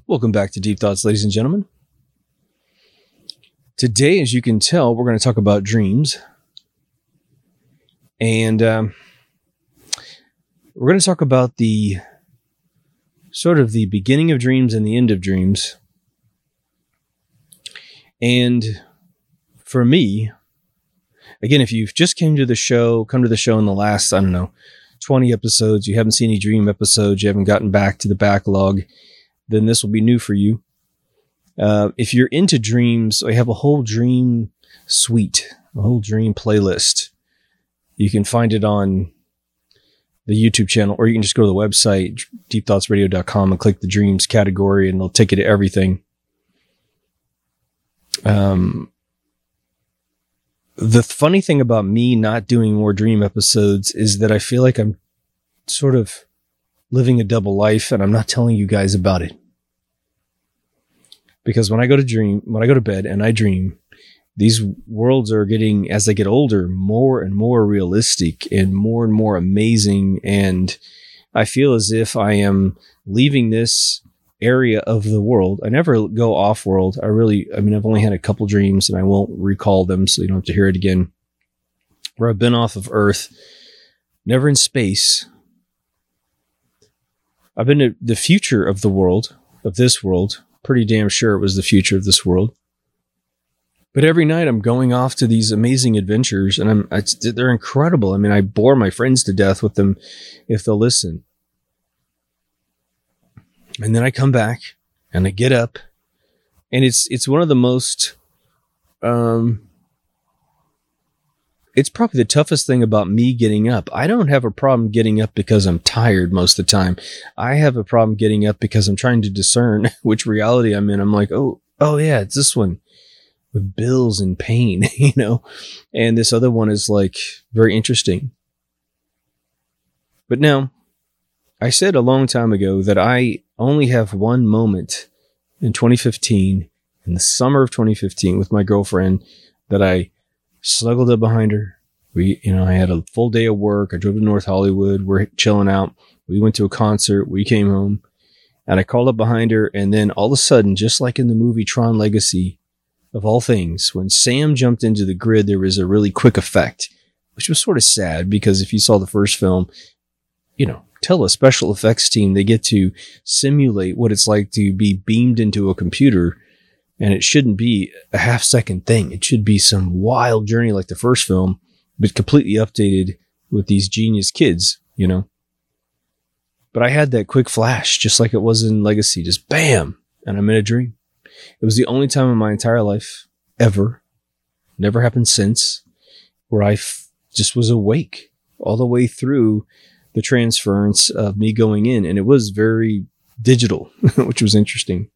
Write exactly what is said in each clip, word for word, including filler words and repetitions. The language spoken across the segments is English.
Welcome back to Deep Thoughts, ladies and gentlemen. Today, as you can tell, we're going to talk about dreams. And um, we're going to talk about the sort of the beginning of dreams and the end of dreams. And for me, again, if you've just came to the show, come to the show in the last, I don't know, twenty episodes, you haven't seen any dream episodes, you haven't gotten back to the backlog, then this will be new for you. Uh, if you're into dreams, I have a whole dream suite, a whole dream playlist. You can find it on the YouTube channel, or you can just go to the website, deep thoughts radio dot com, and click the dreams category, and it'll take you to everything. Um, the funny thing about me not doing more dream episodes is that I feel like I'm sort of living a double life, and I'm not telling you guys about it. Because when I go to dream, when I go to bed and I dream, these worlds are getting, as I get older, more and more realistic and more and more amazing. And I feel as if I am leaving this area of the world. I never go off world. I really, I mean, I've only had a couple dreams and I won't recall them, so you don't have to hear it again, where I've been off of Earth, never in space. I've been to the future of the world, of this world. Pretty damn sure it was the future of this world. But every night I'm going off to these amazing adventures, and I'm it's, they're incredible. I mean, I bore my friends to death with them if they'll listen. And then I come back and I get up, and it's it's one of the most um it's probably the toughest thing about me getting up. I don't have a problem getting up because I'm tired most of the time. I have a problem getting up because I'm trying to discern which reality I'm in. I'm like, oh, oh yeah, it's this one with bills and pain, you know, and this other one is like very interesting. But now, I said a long time ago that I only have one moment in twenty fifteen, in the summer of twenty fifteen, with my girlfriend, that I snuggled up behind her. We, you know, I had a full day of work. I drove to North Hollywood. We're chilling out. We went to a concert. We came home, and I crawled up behind her. And then all of a sudden, just like in the movie Tron Legacy, of all things, when Sam jumped into the grid, there was a really quick effect, which was sort of sad, because if you saw the first film, you know, tell a special effects team they get to simulate what it's like to be beamed into a computer. And it shouldn't be a half second thing. It should be some wild journey like the first film, but completely updated with these genius kids, you know. But I had that quick flash, just like it was in Legacy, just bam, and I'm in a dream. It was the only time in my entire life, ever, never happened since, where I f- just was awake all the way through the transference of me going in. And it was very digital, which was interesting.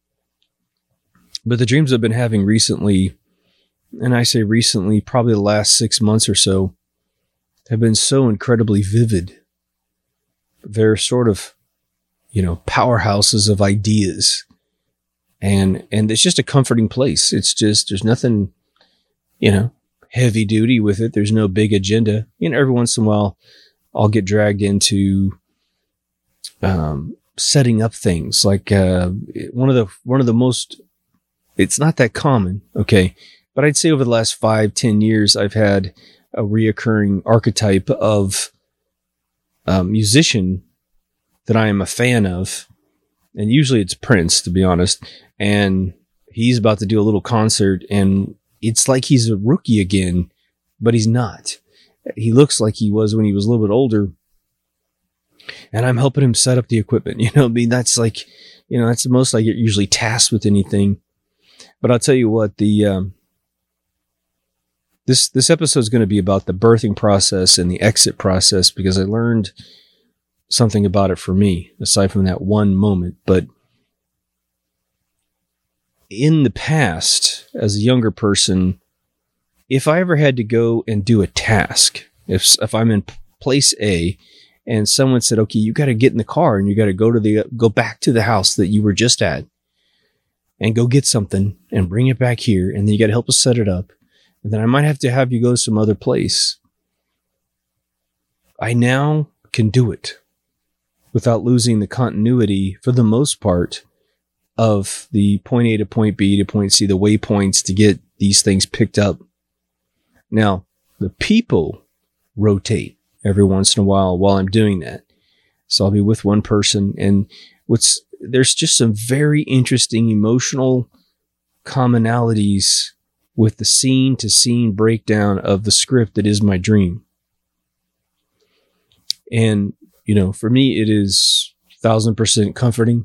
But the dreams I've been having recently, and I say recently, probably the last six months or so, have been so incredibly vivid. They're sort of, you know, powerhouses of ideas. And and it's just a comforting place. It's just, there's nothing, you know, heavy duty with it. There's no big agenda. You know, every once in a while, I'll get dragged into um, setting up things. Like uh, one of the one of the most, it's not that common, okay, but I'd say over the last five, ten years, I've had a reoccurring archetype of a musician that I am a fan of. And usually it's Prince, to be honest. And he's about to do a little concert, and it's like he's a rookie again, but he's not. He looks like he was when he was a little bit older. And I'm helping him set up the equipment. You know, I mean, that's like, you know, that's the most I get usually tasked with anything. But I'll tell you what, the um, this this episode is going to be about the birthing process and the exit process, because I learned something about it for me, aside from that one moment. But in the past, as a younger person, if I ever had to go and do a task, if if I'm in place A and someone said, okay, you got to get in the car and you got to go to the go back to the house that you were just at and go get something and bring it back here, and then you got to help us set it up, and then I might have to have you go some other place, I now can do it without losing the continuity, for the most part, of the point A to point B to point C, the waypoints to get these things picked up. Now, the people rotate every once in a while while I'm doing that. So I'll be with one person, and what's there's just some very interesting emotional commonalities with the scene to scene breakdown of the script that is my dream. And, you know, for me, it is thousand percent comforting.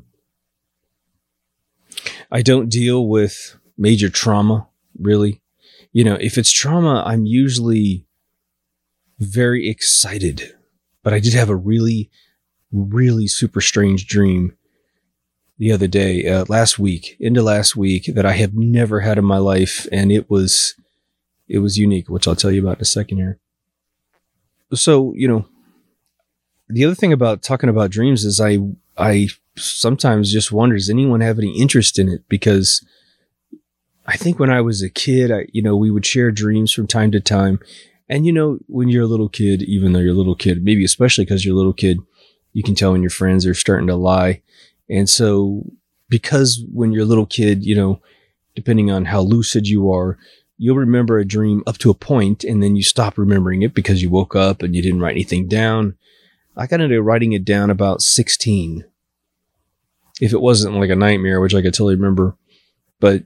I don't deal with major trauma, really. You know, if it's trauma, I'm usually very excited. But I did have a really, really super strange dream the other day, uh, last week, into last week, that I have never had in my life. And it was, it was unique, which I'll tell you about in a second here. So, you know, the other thing about talking about dreams is I, I sometimes just wonder, does anyone have any interest in it? Because I think when I was a kid, I, you know, we would share dreams from time to time. And, you know, when you're a little kid, even though you're a little kid, maybe especially because you're a little kid, you can tell when your friends are starting to lie. And so because when you're a little kid, you know, depending on how lucid you are, you'll remember a dream up to a point, and then you stop remembering it because you woke up and you didn't write anything down. I got into writing it down about sixteen. If it wasn't like a nightmare, which I could totally remember. But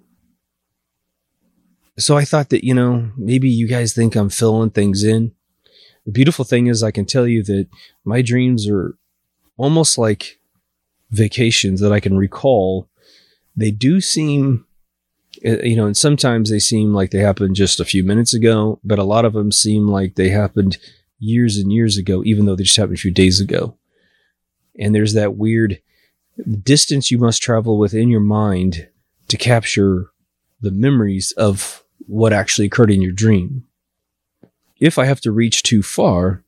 so I thought that, you know, maybe you guys think I'm filling things in. The beautiful thing is I can tell you that my dreams are almost like vacations that I can recall. They do seem, you know, and sometimes they seem like they happened just a few minutes ago, but a lot of them seem like they happened years and years ago, even though they just happened a few days ago. And there's that weird distance you must travel within your mind to capture the memories of what actually occurred in your dream. If I have to reach too far,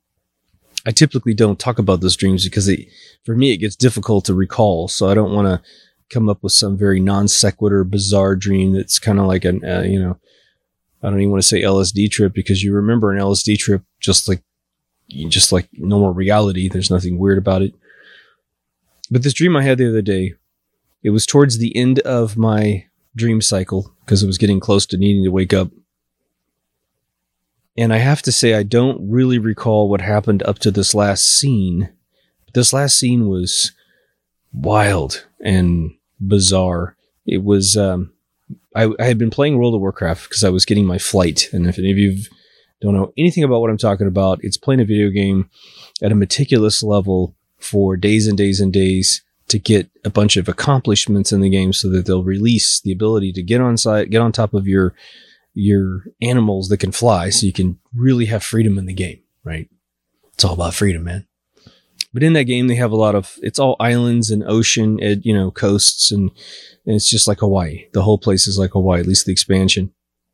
I typically don't talk about those dreams because it, for me, it gets difficult to recall. So I don't want to come up with some very non sequitur, bizarre dream that's kind of like an, uh, you know, I don't even want to say L S D trip, because you remember an L S D trip just like, just like normal reality. There's nothing weird about it. But this dream I had the other day, it was towards the end of my dream cycle because it was getting close to needing to wake up. And I have to say, I don't really recall what happened up to this last scene. This last scene was wild and bizarre. It was, um, I, I had been playing World of Warcraft because I was getting my flight. And if any of you don't know anything about what I'm talking about, it's playing a video game at a meticulous level for days and days and days to get a bunch of accomplishments in the game so that they'll release the ability to get on site, get on top of your your animals that can fly, so you can really have freedom in the game, right? It's all about freedom, man. But in that game, they have a lot of, it's all islands and ocean, you know, coasts, and, and it's just like Hawaii. The whole place is like Hawaii, at least the expansion.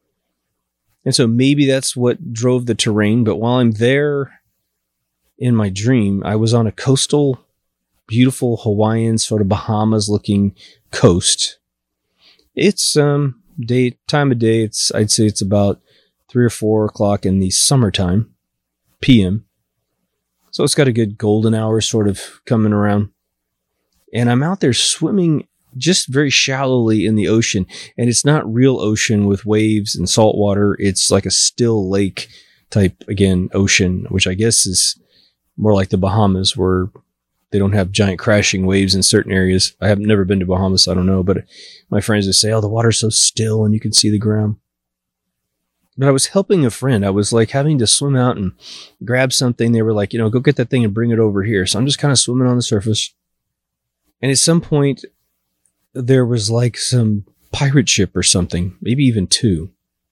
And so maybe that's what drove the terrain. But while I'm there in my dream, I was on a coastal, beautiful Hawaiian, sort of Bahamas looking coast. It's, um, day time of day, it's I'd say it's about three or four o'clock in the summertime, P M. So it's got a good golden hour sort of coming around. And I'm out there swimming just very shallowly in the ocean. And it's not real ocean with waves and salt water. It's like a still lake type, again, ocean, which I guess is more like the Bahamas, where they don't have giant crashing waves in certain areas. I have never been to Bahamas, so I don't know, but my friends just say, oh, the water's so still and you can see the ground. But I was helping a friend. I was like having to swim out and grab something. They were like, you know, go get that thing and bring it over here. So I'm just kind of swimming on the surface. And at some point, there was like some pirate ship or something, maybe even two.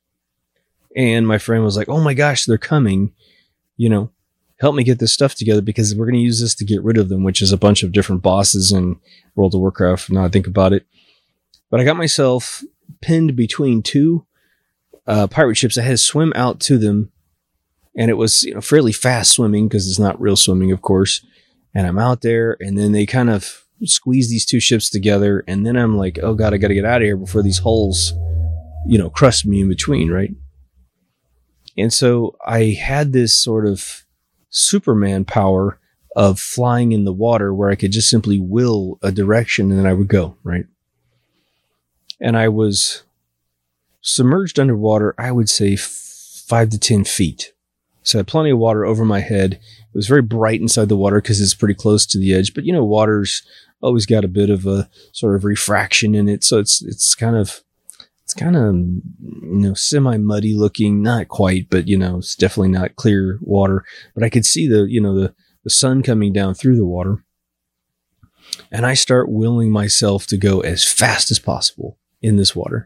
And my friend was like, oh my gosh, they're coming, you know. Help me get this stuff together because we're going to use this to get rid of them, which is a bunch of different bosses in World of Warcraft. Now I think about it. But I got myself pinned between two uh, pirate ships. I had to swim out to them. And it was, you know, fairly fast swimming because it's not real swimming, of course. And I'm out there, and then they kind of squeeze these two ships together. And then I'm like, oh God, I got to get out of here before these holes, you know, crush me in between, right? And so I had this sort of Superman power of flying in the water where I could just simply will a direction and then I would go, right? and I was submerged underwater, I would say f- five to ten feet. So I had plenty of water over my head. It was very bright inside the water because it's pretty close to the edge. But, you know, water's always got a bit of a sort of refraction in it. So it's it's kind of, it's kind of, you know, semi-muddy looking. Not quite, but, you know, it's definitely not clear water. But I could see the, you know, the, the sun coming down through the water. And I start willing myself to go as fast as possible in this water.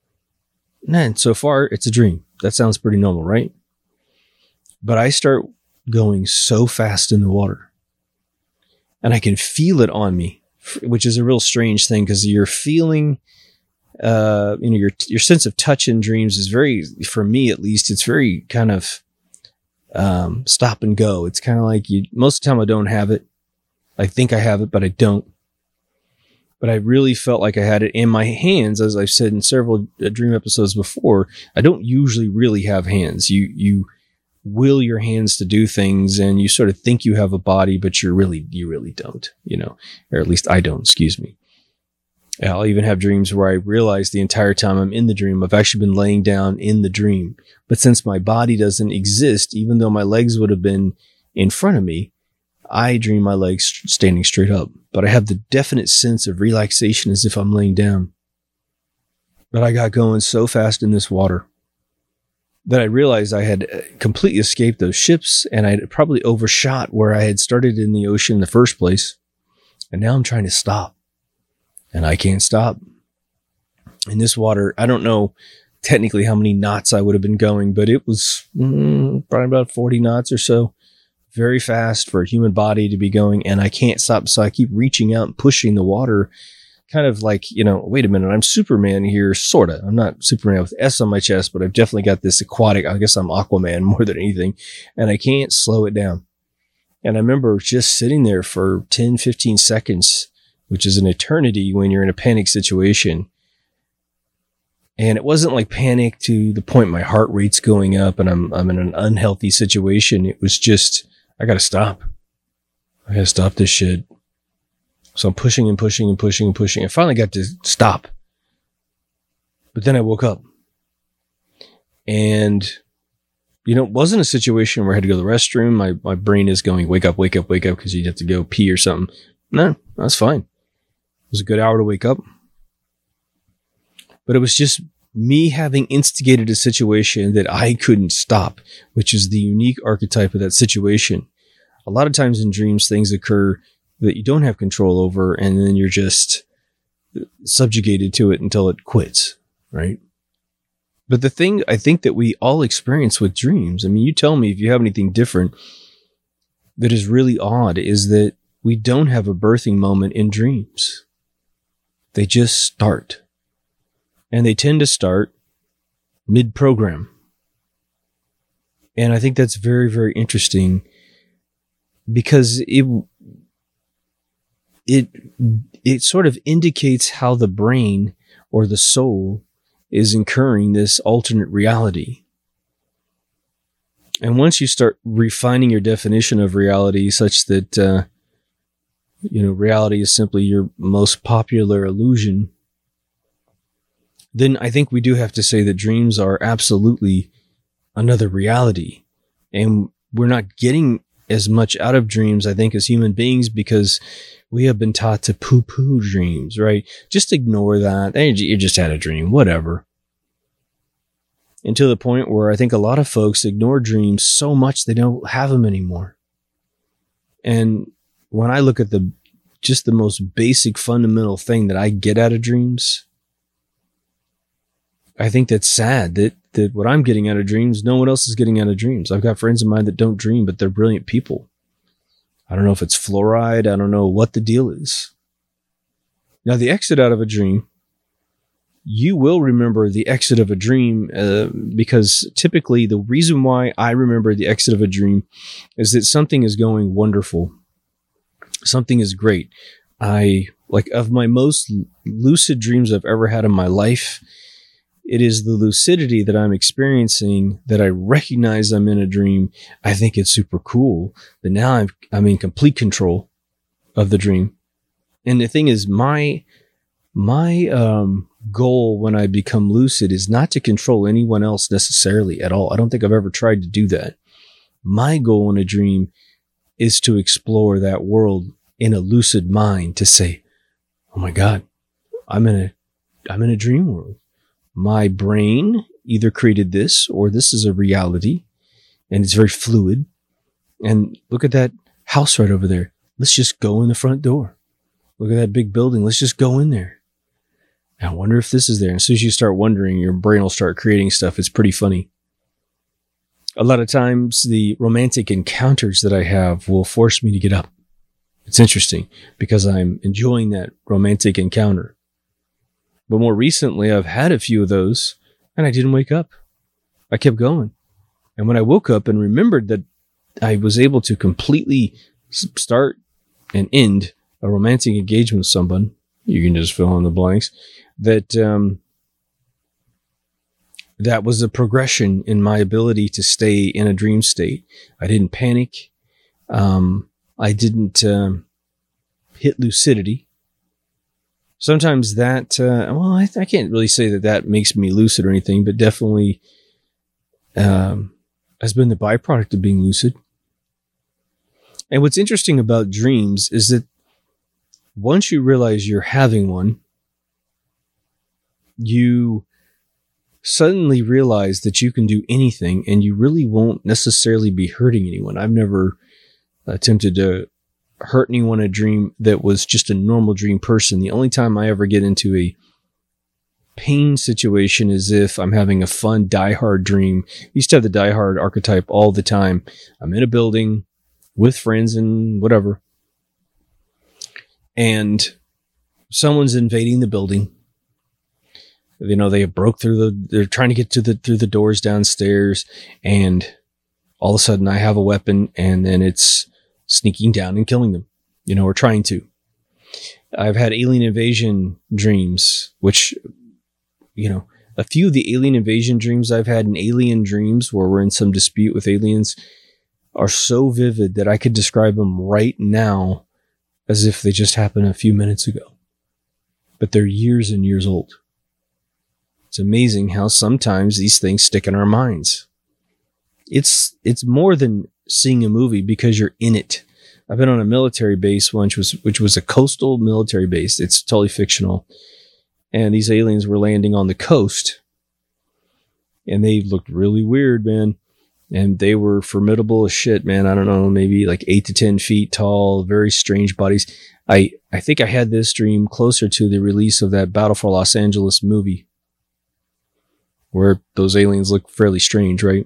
And so far, it's a dream. That sounds pretty normal, right? But I start going so fast in the water. And I can feel it on me, which is a real strange thing because you're feeling, uh, you know, your your sense of touch in dreams is very, for me at least, it's very kind of um, stop and go. It's kind of like you, most of the time I don't have it. I think I have it, but I don't. But I really felt like I had it in my hands, as I've said in several dream episodes before. I don't usually really have hands. You you will your hands to do things, and you sort of think you have a body, but you're really you really don't. You know, or at least I don't. Excuse me. I'll even have dreams where I realize the entire time I'm in the dream, I've actually been laying down in the dream. But since my body doesn't exist, even though my legs would have been in front of me, I dream my legs standing straight up, but I have the definite sense of relaxation as if I'm laying down. But I got going so fast in this water that I realized I had completely escaped those ships, and I had probably overshot where I had started in the ocean in the first place. And now I'm trying to stop, and I can't stop. In this water, I don't know technically how many knots I would have been going, but it was mm, probably about forty knots or so. Very fast for a human body to be going, and I can't stop. So I keep reaching out and pushing the water, kind of like, you know, wait a minute, I'm Superman here, sort of. I'm not Superman with S on my chest, but I've definitely got this aquatic, I guess I'm Aquaman more than anything, and I can't slow it down. And I remember just sitting there for ten, fifteen seconds, which is an eternity when you're in a panic situation. And it wasn't like panic to the point my heart rate's going up and I'm I'm in an unhealthy situation. It was just, I gotta stop. I gotta stop this shit. So I'm pushing and pushing and pushing and pushing. I finally got to stop. But then I woke up. And, you know, it wasn't a situation where I had to go to the restroom. My my brain is going, wake up, wake up, wake up, because you'd have to go pee or something. No, that's fine. It was a good hour to wake up. But it was just me having instigated a situation that I couldn't stop, which is the unique archetype of that situation. A lot of times in dreams, things occur that you don't have control over, and then you're just subjugated to it until it quits, right? But the thing I think that we all experience with dreams, I mean, you tell me if you have anything different, that is really odd, is that we don't have a birthing moment in dreams. They just start. And they tend to start mid-program. And I think that's very, very interesting because it, it, it sort of indicates how the brain or the soul is incurring this alternate reality. And once you start refining your definition of reality such that, uh, you know, reality is simply your most popular illusion, then I think we do have to say that dreams are absolutely another reality. And we're not getting as much out of dreams, I think, as human beings because we have been taught to poo-poo dreams, right? Just ignore that. Hey, you just had a dream, whatever. And to the point where I think a lot of folks ignore dreams so much they don't have them anymore. And when I look at the just the most basic fundamental thing that I get out of dreams, I think that's sad that, that what I'm getting out of dreams, no one else is getting out of dreams. I've got friends of mine that don't dream, but they're brilliant people. I don't know if it's fluoride. I don't know what the deal is. Now, the exit out of a dream, you will remember the exit of a dream uh, because typically the reason why I remember the exit of a dream is that something is going wonderful. Something is great. I, like, of my most lucid dreams I've ever had in my life, it is the lucidity that I'm experiencing that I recognize I'm in a dream. I think it's super cool, but now I'm, I'm in complete control of the dream. And the thing is, my, my, um, goal when I become lucid is not to control anyone else necessarily at all. I don't think I've ever tried to do that. My goal in a dream is to explore that world in a lucid mind, to say, oh my God, I'm in a, I'm in a dream world. My brain either created this or this is a reality, and it's very fluid. And look at that house right over there. Let's just go in the front door. Look at that big building. Let's just go in there. I wonder if this is there. And as soon as you start wondering, your brain will start creating stuff. It's pretty funny. A lot of times the romantic encounters that I have will force me to get up. It's interesting because I'm enjoying that romantic encounter. But more recently, I've had a few of those and I didn't wake up. I kept going. And when I woke up and remembered that I was able to completely start and end a romantic engagement with someone, you can just fill in the blanks, that um, that was a progression in my ability to stay in a dream state. I didn't panic. Um, I didn't um, hit lucidity. Sometimes that, uh, well, I, I can't really say that that makes me lucid or anything, but definitely um, has been the byproduct of being lucid. And what's interesting about dreams is that once you realize you're having one, you suddenly realize that you can do anything and you really won't necessarily be hurting anyone. I've never attempted to hurt anyone in a dream that was just a normal dream person. The only time I ever get into a pain situation is if I'm having a fun Die Hard dream. I used to have the Die Hard archetype all the time. I'm in a building with friends and whatever, and someone's invading the building. You know, they broke through the, they're trying to get to the, through the doors downstairs, and all of a sudden I have a weapon and then it's sneaking down and killing them, you know, or trying to. I've had alien invasion dreams, which, you know, a few of the alien invasion dreams I've had in alien dreams where we're in some dispute with aliens are so vivid that I could describe them right now as if they just happened a few minutes ago. But they're years and years old. It's amazing how sometimes these things stick in our minds. It's it's more than seeing a movie because you're in it. I've been on a military base once, which was, which was a coastal military base. It's totally fictional. And these aliens were landing on the coast. And they looked really weird, man. And they were formidable as shit, man. I don't know, maybe like eight to ten feet tall, very strange bodies. I, I think I had this dream closer to the release of that Battle for Los Angeles movie, where those aliens look fairly strange, right?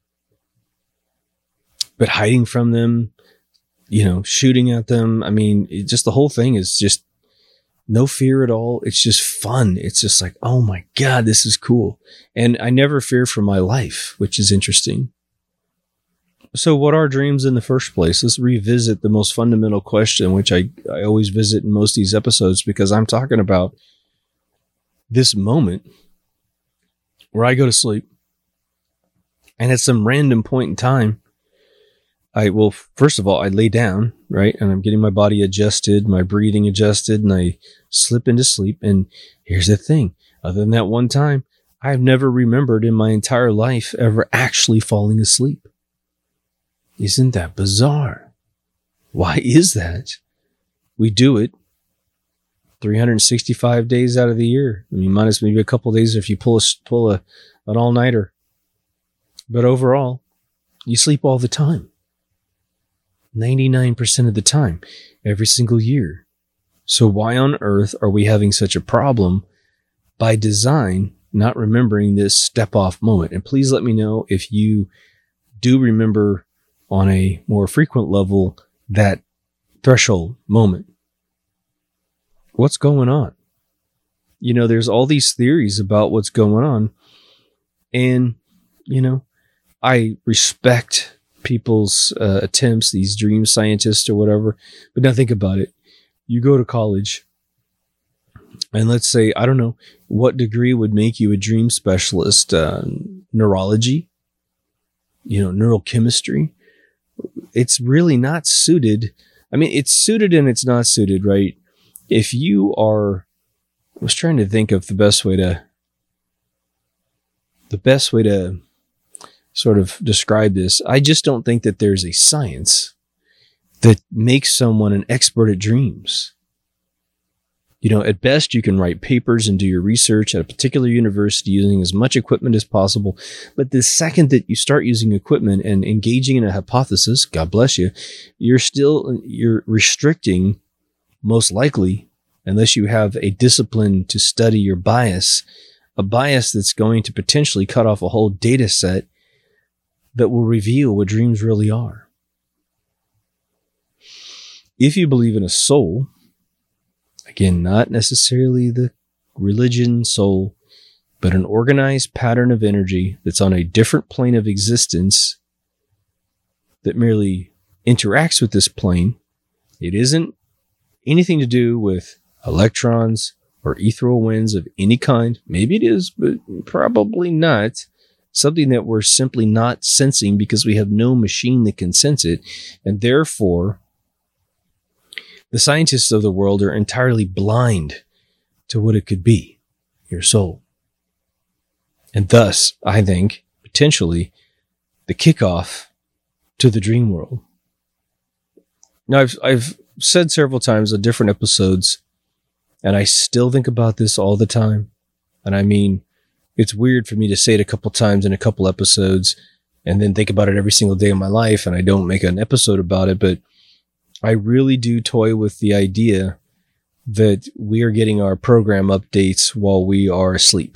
But hiding from them, you know, shooting at them. I mean, it just the whole thing is just no fear at all. It's just fun. It's just like, oh my God, this is cool. And I never fear for my life, which is interesting. So what are dreams in the first place? Let's revisit the most fundamental question, which I, I always visit in most of these episodes, because I'm talking about this moment where I go to sleep, and at some random point in time, I will, first of all, I lay down, right? And I'm getting my body adjusted, my breathing adjusted, and I slip into sleep. And here's the thing. Other than that one time, I've never remembered in my entire life ever actually falling asleep. Isn't that bizarre? Why is that? We do it three hundred sixty-five days out of the year. I mean, minus maybe a couple days if you pull a, pull a, an all-nighter. But overall, you sleep all the time. ninety-nine percent of the time, every single year. So why on earth are we having such a problem by design, not remembering this step-off moment? And please let me know if you do remember on a more frequent level that threshold moment. What's going on? You know, there's all these theories about what's going on. And, you know, I respect people's uh, attempts, these dream scientists or whatever. But now think about it. You go to college, and let's say, I don't know, what degree would make you a dream specialist? Uh, neurology? You know, neurochemistry? It's really not suited. I mean, it's suited and it's not suited, right? If you are was trying to think of the best way to, the best way to sort of describe this. I just don't think that there's a science that makes someone an expert at dreams. You know, at best, you can write papers and do your research at a particular university using as much equipment as possible. But the second that you start using equipment and engaging in a hypothesis, God bless you, you're still, you're restricting, most likely, unless you have a discipline to study your bias, a bias that's going to potentially cut off a whole data set that will reveal what dreams really are. If you believe in a soul, again, not necessarily the religion soul, but an organized pattern of energy that's on a different plane of existence that merely interacts with this plane. It isn't anything to do with electrons or ethereal winds of any kind. Maybe it is, but probably not. Something that we're simply not sensing because we have no machine that can sense it. And therefore, the scientists of the world are entirely blind to what it could be, your soul. And thus, I think, potentially, the kickoff to the dream world. Now, I've, I've said several times on different episodes, and I still think about this all the time. And I mean, it's weird for me to say it a couple times in a couple episodes and then think about it every single day of my life, and I don't make an episode about it, but I really do toy with the idea that we are getting our program updates while we are asleep.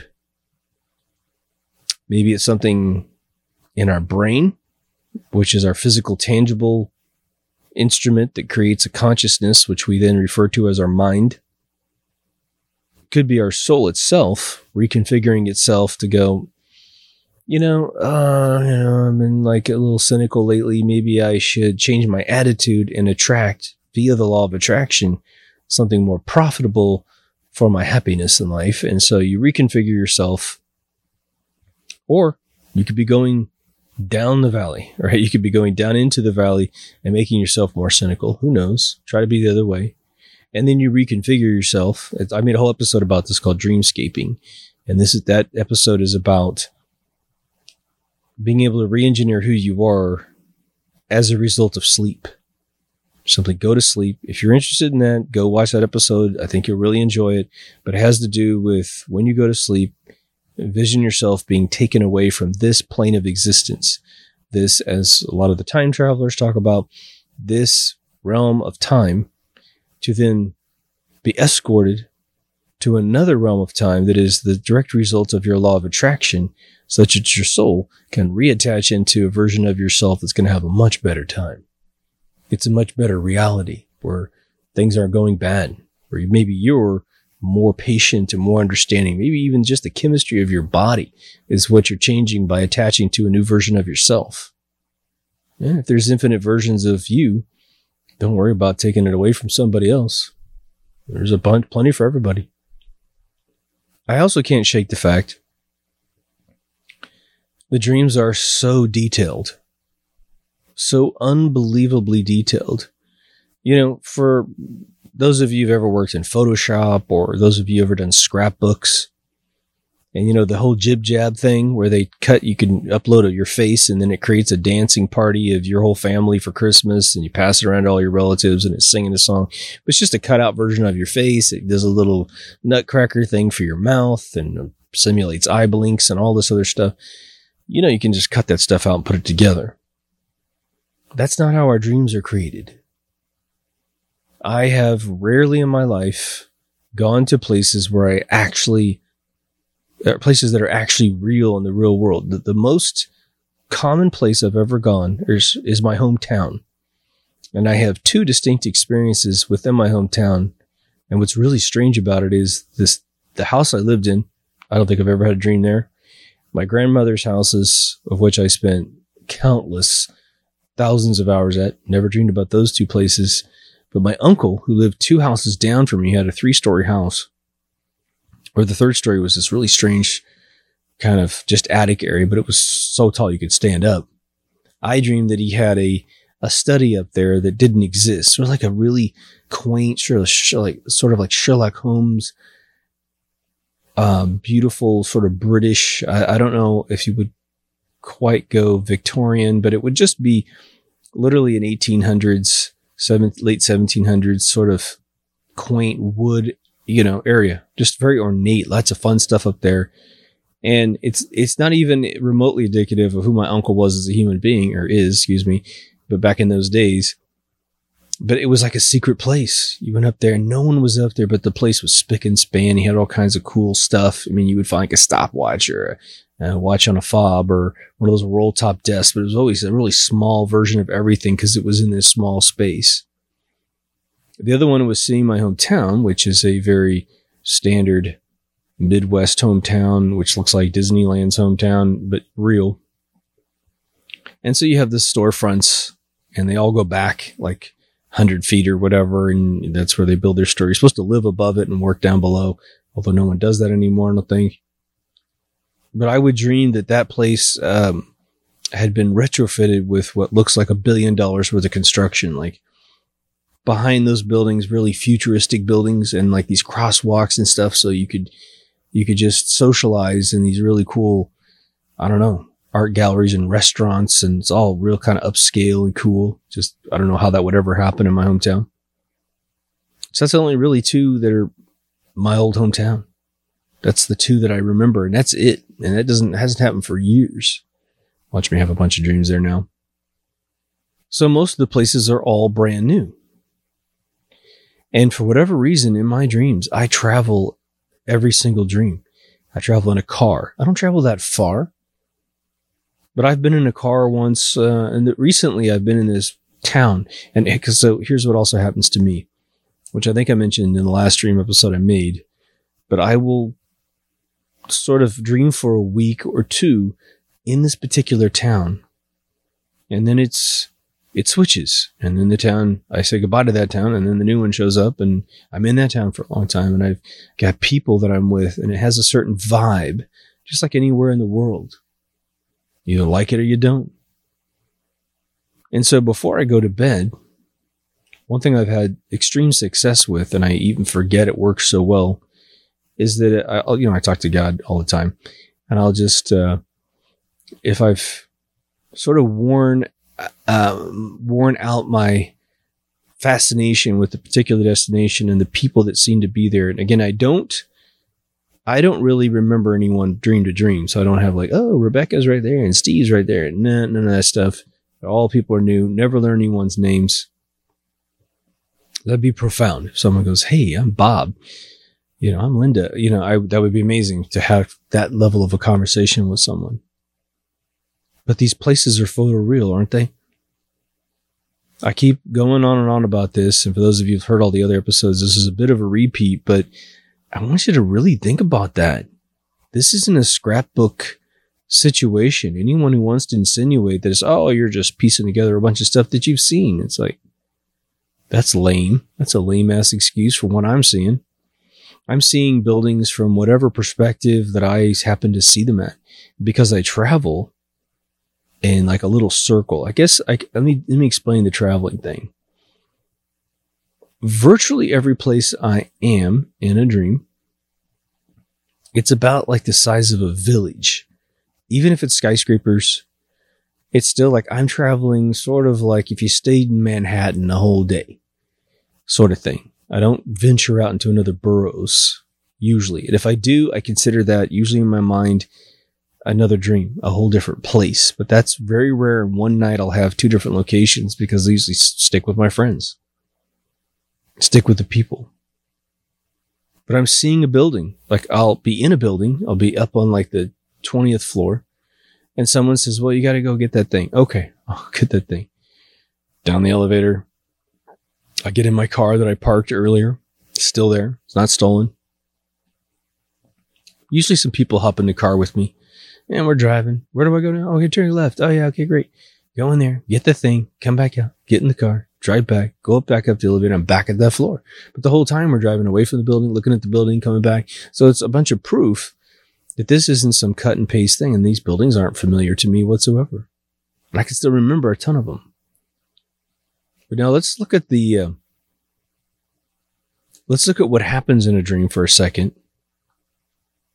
Maybe it's something in our brain, which is our physical, tangible instrument that creates a consciousness, which we then refer to as our mind. It could be our soul itself reconfiguring itself to go, you know, uh, you know, I've been like a little cynical lately. Maybe I should change my attitude and attract via the law of attraction something more profitable for my happiness in life. And so you reconfigure yourself, or you could be going down the valley, right? You could be going down into the valley and making yourself more cynical. Who knows? Try to be the other way. And then you reconfigure yourself. I made a whole episode about this called dreamscaping. And this is, that episode is about being able to re-engineer who you are as a result of sleep. Simply go to sleep. If you're interested in that, go watch that episode. I think you'll really enjoy it. But it has to do with when you go to sleep, envision yourself being taken away from this plane of existence. This, as a lot of the time travelers talk about, this realm of time, to then be escorted to another realm of time that is the direct result of your law of attraction, such that your soul can reattach into a version of yourself that's going to have a much better time. It's a much better reality where things aren't going bad, where maybe you're more patient and more understanding. Maybe even just the chemistry of your body is what you're changing by attaching to a new version of yourself. And if there's infinite versions of you, don't worry about taking it away from somebody else. There's a bunch, plenty for everybody. I also can't shake the fact the dreams are so detailed, so unbelievably detailed. You know, for those of you who've ever worked in Photoshop, or those of you who've ever done scrapbooks, and you know, the whole jib jab thing where they cut, you can upload your face and then it creates a dancing party of your whole family for Christmas, and you pass it around to all your relatives and it's singing a song. But it's just a cutout version of your face. It does a little nutcracker thing for your mouth and simulates eye blinks and all this other stuff. You know, you can just cut that stuff out and put it together. That's not how our dreams are created. I have rarely in my life gone to places where I actually, places that are actually real in the real world. The, the most common place I've ever gone is, is my hometown. And I have two distinct experiences within my hometown. And what's really strange about it is this, the house I lived in, I don't think I've ever had a dream there. My grandmother's houses, of which I spent countless thousands of hours at, never dreamed about those two places. But my uncle, who lived two houses down from me, had a three-story house, where the third story was this really strange kind of just attic area, but it was so tall you could stand up. I dreamed that he had a, a study up there that didn't exist. It was like a really quaint, sure, like, sort of like Sherlock Holmes uh, beautiful sort of British. I, I don't know if you would quite go Victorian, but it would just be literally an eighteen hundreds, seven, late seventeen hundreds sort of quaint wood, you know, area. Just very ornate. Lots of fun stuff up there. And it's it's not even remotely indicative of who my uncle was as a human being, or is, excuse me, but back in those days. But it was like a secret place. You went up there and no one was up there, but the place was spick and span. He had all kinds of cool stuff. I mean, you would find like a stopwatch or a, a watch on a fob or one of those roll top desks, but it was always a really small version of everything because it was in this small space. The other one was seeing my hometown, which is a very standard Midwest hometown, which looks like Disneyland's hometown, but real. And so you have the storefronts and they all go back like one hundred feet or whatever, and that's where they build their store. You're supposed to live above it and work down below, although no one does that anymore, I don't think. But I would dream that that place um, had been retrofitted with what looks like a billion dollars worth of construction, like behind those buildings, really futuristic buildings and like these crosswalks and stuff, so you could you could just socialize in these really cool, I don't know, art galleries and restaurants, and it's all real kind of upscale and cool. Just, I don't know how that would ever happen in my hometown. So that's only really two that are my old hometown. That's the two that I remember, and that's it. And that doesn't, hasn't happened for years. Watch me have a bunch of dreams there now. So most of the places are all brand new. And for whatever reason in my dreams, I travel every single dream. I travel in a car. I don't travel that far. But I've been in a car once, uh, and recently I've been in this town. And because so here's what also happens to me, which I think I mentioned in the last dream episode I made. But I will sort of dream for a week or two in this particular town, and then it's it switches, and then the town, I say goodbye to that town, and then the new one shows up, and I'm in that town for a long time, and I've got people that I'm with, and it has a certain vibe, just like anywhere in the world. You either like it or you don't. And so before I go to bed, one thing I've had extreme success with, and I even forget it works so well, is that I, you know, I talk to God all the time, and I'll just, uh, if I've sort of worn, uh, worn out my fascination with the particular destination and the people that seem to be there. And again, I don't, I don't really remember anyone dream to dream. So I don't have like, oh, Rebecca's right there and Steve's right there. None, none of that stuff. All people are new. Never learn anyone's names. That'd be profound. If someone goes, hey, I'm Bob. You know, I'm Linda. You know, I, that would be amazing to have that level of a conversation with someone. But these places are photo real, aren't they? I keep going on and on about this. And for those of you who've heard all the other episodes, this is a bit of a repeat, but I want you to really think about that. This isn't a scrapbook situation. Anyone who wants to insinuate that it's, oh, you're just piecing together a bunch of stuff that you've seen. It's like, that's lame. That's a lame ass excuse for what I'm seeing. I'm seeing buildings from whatever perspective that I happen to see them at, because I travel in like a little circle. I guess I, let me, let me explain the traveling thing. Virtually every place I am in a dream, it's about like the size of a village. Even if it's skyscrapers, it's still like I'm traveling sort of like if you stayed in Manhattan the whole day sort of thing. I don't venture out into another boroughs usually. And if I do, I consider that usually in my mind another dream, a whole different place. But that's very rare. And one night I'll have two different locations because I usually stick with my friends. Stick with the people. But I'm seeing a building. Like I'll be in a building. I'll be up on like the twentieth floor. And someone says, well, you got to go get that thing. Okay, I'll get that thing. Down the elevator. I get in my car that I parked earlier. It's still there. It's not stolen. Usually some people hop in the car with me. And we're driving. Where do I go now? Okay, turn left. Oh, yeah, okay, great. Go in there. Get the thing. Come back out. Get in the car. Drive back, go up back up the elevator, I'm back at that floor. But the whole time we're driving away from the building, looking at the building, coming back. So it's a bunch of proof that this isn't some cut and paste thing, and these buildings aren't familiar to me whatsoever. And I can still remember a ton of them. But now let's look at the, uh, let's look at what happens in a dream for a second.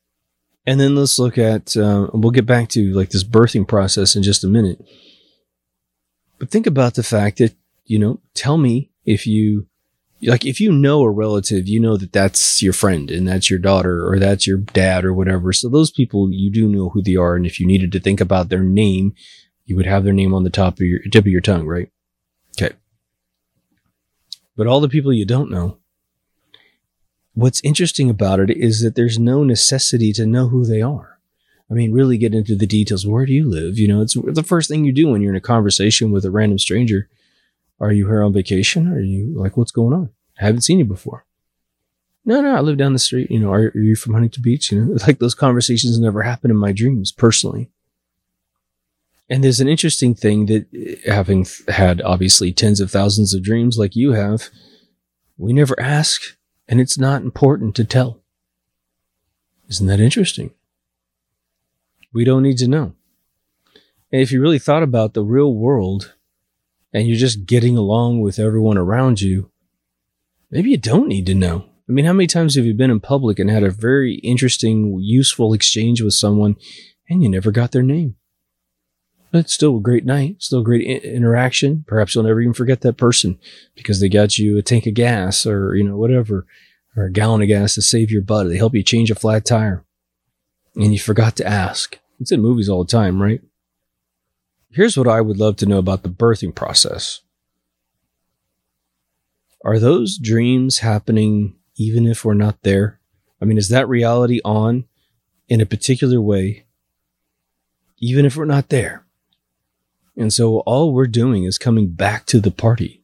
And then let's look at, uh, we'll get back to like this birthing process in just a minute. But think about the fact that, you know, tell me if you, like, if you know a relative, you know that that's your friend and that's your daughter or that's your dad or whatever. So those people, you do know who they are. And if you needed to think about their name, you would have their name on the top of your tip of your tongue, right? Okay. But all the people you don't know, what's interesting about it is that there's no necessity to know who they are. I mean, really get into the details. Where do you live? You know, it's the first thing you do when you're in a conversation with a random stranger. Are you here on vacation? Are you like, what's going on? I haven't seen you before. No, no, I live down the street. You know, are, are you from Huntington Beach? You know, like those conversations never happen in my dreams personally. And there's an interesting thing that, having had obviously tens of thousands of dreams like you have, we never ask, and it's not important to tell. Isn't that interesting? We don't need to know. And if you really thought about the real world and you're just getting along with everyone around you, maybe you don't need to know. I mean, how many times have you been in public and had a very interesting, useful exchange with someone and you never got their name? But it's still a great night, still a great I- interaction. Perhaps you'll never even forget that person because they got you a tank of gas or, you know, whatever, or a gallon of gas to save your butt. They help you change a flat tire and you forgot to ask. It's in movies all the time, right? Here's what I would love to know about the birthing process. Are those dreams happening even if we're not there? I mean, is that reality on in a particular way, even if we're not there? And so all we're doing is coming back to the party.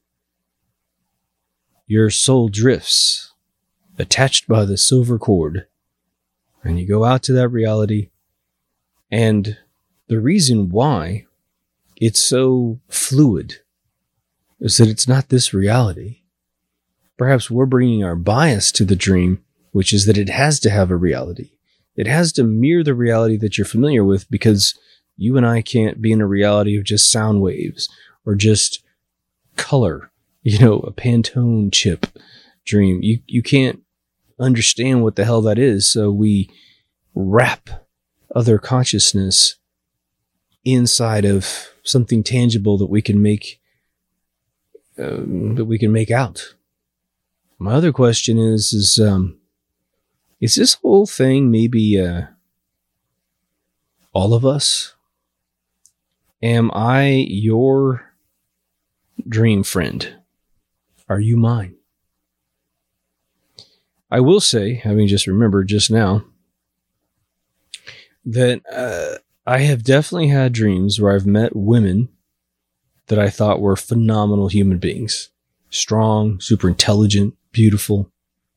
Your soul drifts, attached by the silver cord, and you go out to that reality. And the reason why it's so fluid is that it's not this reality. Perhaps we're bringing our bias to the dream, which is that it has to have a reality. It has to mirror the reality that you're familiar with, because you and I can't be in a reality of just sound waves or just color, you know, a Pantone chip dream. You, you can't understand what the hell that is. So we wrap other consciousness inside of something tangible that we can make, um, that we can make out. My other question is, is, um, is this whole thing maybe, uh, all of us? Am I your dream friend? Are you mine? I will say, having just remembered just now, that, uh, I have definitely had dreams where I've met women that I thought were phenomenal human beings. Strong, super intelligent, beautiful,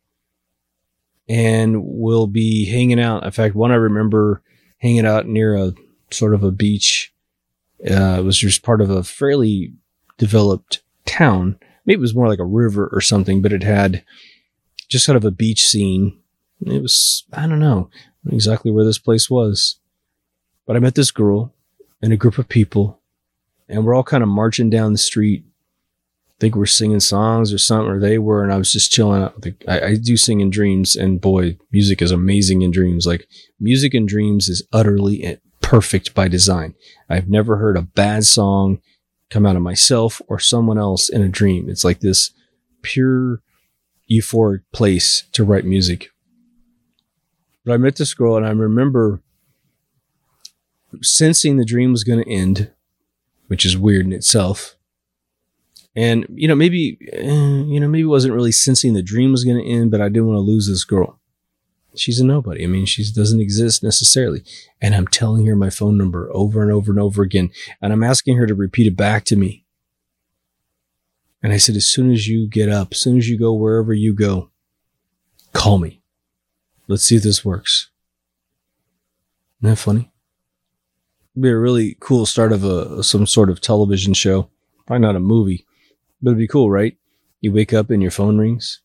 and will be hanging out. In fact, one I remember hanging out near a sort of a beach. Uh, it was just part of a fairly developed town. Maybe it was more like a river or something, but it had just sort of a beach scene. It was, I don't know exactly where this place was. But I met this girl and a group of people, and we're all kind of marching down the street. I think we're singing songs or something, or they were, and I was just chilling out. I, I do sing in dreams, and boy, music is amazing in dreams. Like, music in dreams is utterly perfect by design. I've never heard a bad song come out of myself or someone else in a dream. It's like this pure, euphoric place to write music. But I met this girl, and I remember sensing the dream was going to end, which is weird in itself. And, you know, maybe, eh, you know, maybe it wasn't really sensing the dream was going to end, but I didn't want to lose this girl. She's a nobody. I mean, she doesn't exist necessarily. And I'm telling her my phone number over and over and over again. And I'm asking her to repeat it back to me. And I said, as soon as you get up, as soon as you go wherever you go, call me. Let's see if this works. Isn't that funny? It'd be a really cool start of a some sort of television show. Probably not a movie, but it'd be cool, right? You wake up and your phone rings.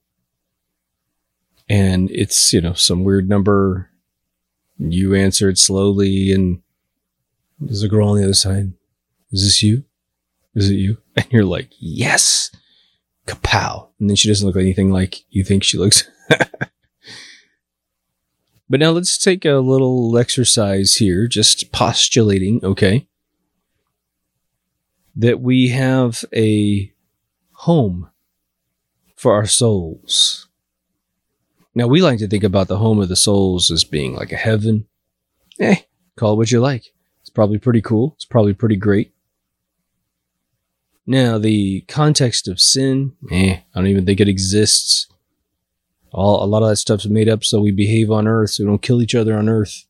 And it's, you know, some weird number. You answer it slowly, and there's a girl on the other side. Is this you? Is it you? And you're like, yes. Kapow. And then she doesn't look anything like you think she looks. But now let's take a little exercise here, just postulating, okay, that we have a home for our souls. Now, we like to think about the home of the souls as being like a heaven. Eh, call it what you like. It's probably pretty cool. It's probably pretty great. Now, the context of sin, eh, I don't even think it exists. All, a lot of that stuff's made up so we behave on earth, so we don't kill each other on earth.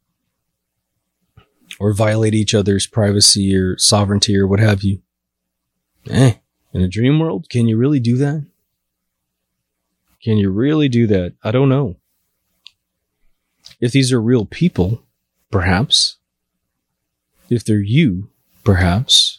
Or violate each other's privacy or sovereignty or what have you. Eh, in a dream world, can you really do that? Can you really do that? I don't know. If these are real people, perhaps. If they're you, perhaps.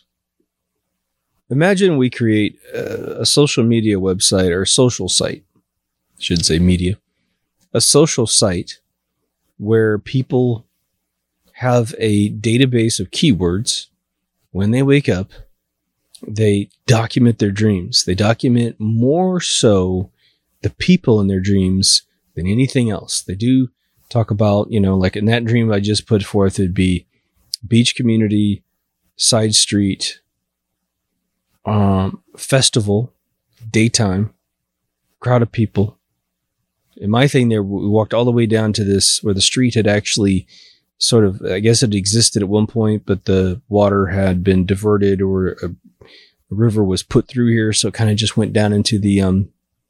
Imagine we create a, a social media website or a social site. I should say media. A social site where people have a database of keywords. When they wake up, they document their dreams. They document more so the people in their dreams than anything else. They do talk about, you know, like in that dream I just put forth, it'd be beach community, side street, um, festival, daytime, crowd of people. In my thing there, we walked all the way down to this where the street had actually sort of, I guess it existed at one point, but the water had been diverted or a, a river was put through here. So it kind of just went down into the, um,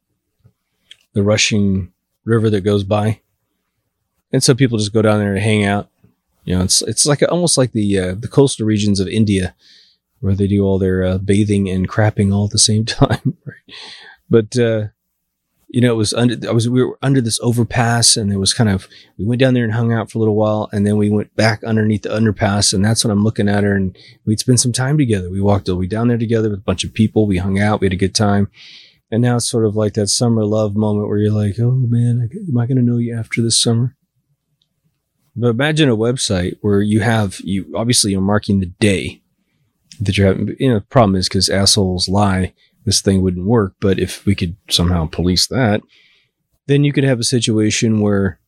the rushing river that goes by. And so people just go down there and hang out. You know, it's, it's like almost like the, uh, the coastal regions of India where they do all their uh, bathing and crapping all at the same time. Right? But, uh, you know, it was under, I was, we were under this overpass and it was kind of, we went down there and hung out for a little while and then we went back underneath the underpass and that's when I'm looking at her and we'd spend some time together. We walked all the way down there together with a bunch of people. We hung out. We had a good time. And now it's sort of like that summer love moment where you're like, oh man, am I going to know you after this summer? But imagine a website where you have, you obviously you're marking the day that you're having, you know, the problem is because assholes lie. This thing wouldn't work. But if we could somehow police that, then you could have a situation where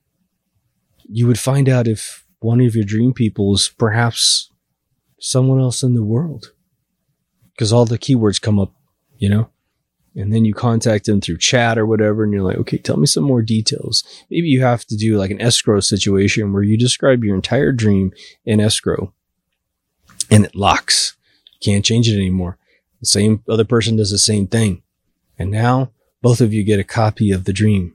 you would find out if one of your dream people is perhaps someone else in the world. Because all the keywords come up, you know, and then you contact them through chat or whatever. And you're like, okay, tell me some more details. Maybe you have to do like an escrow situation where you describe your entire dream in escrow and it locks. You can't change it anymore. The same other person does the same thing. And now both of you get a copy of the dream.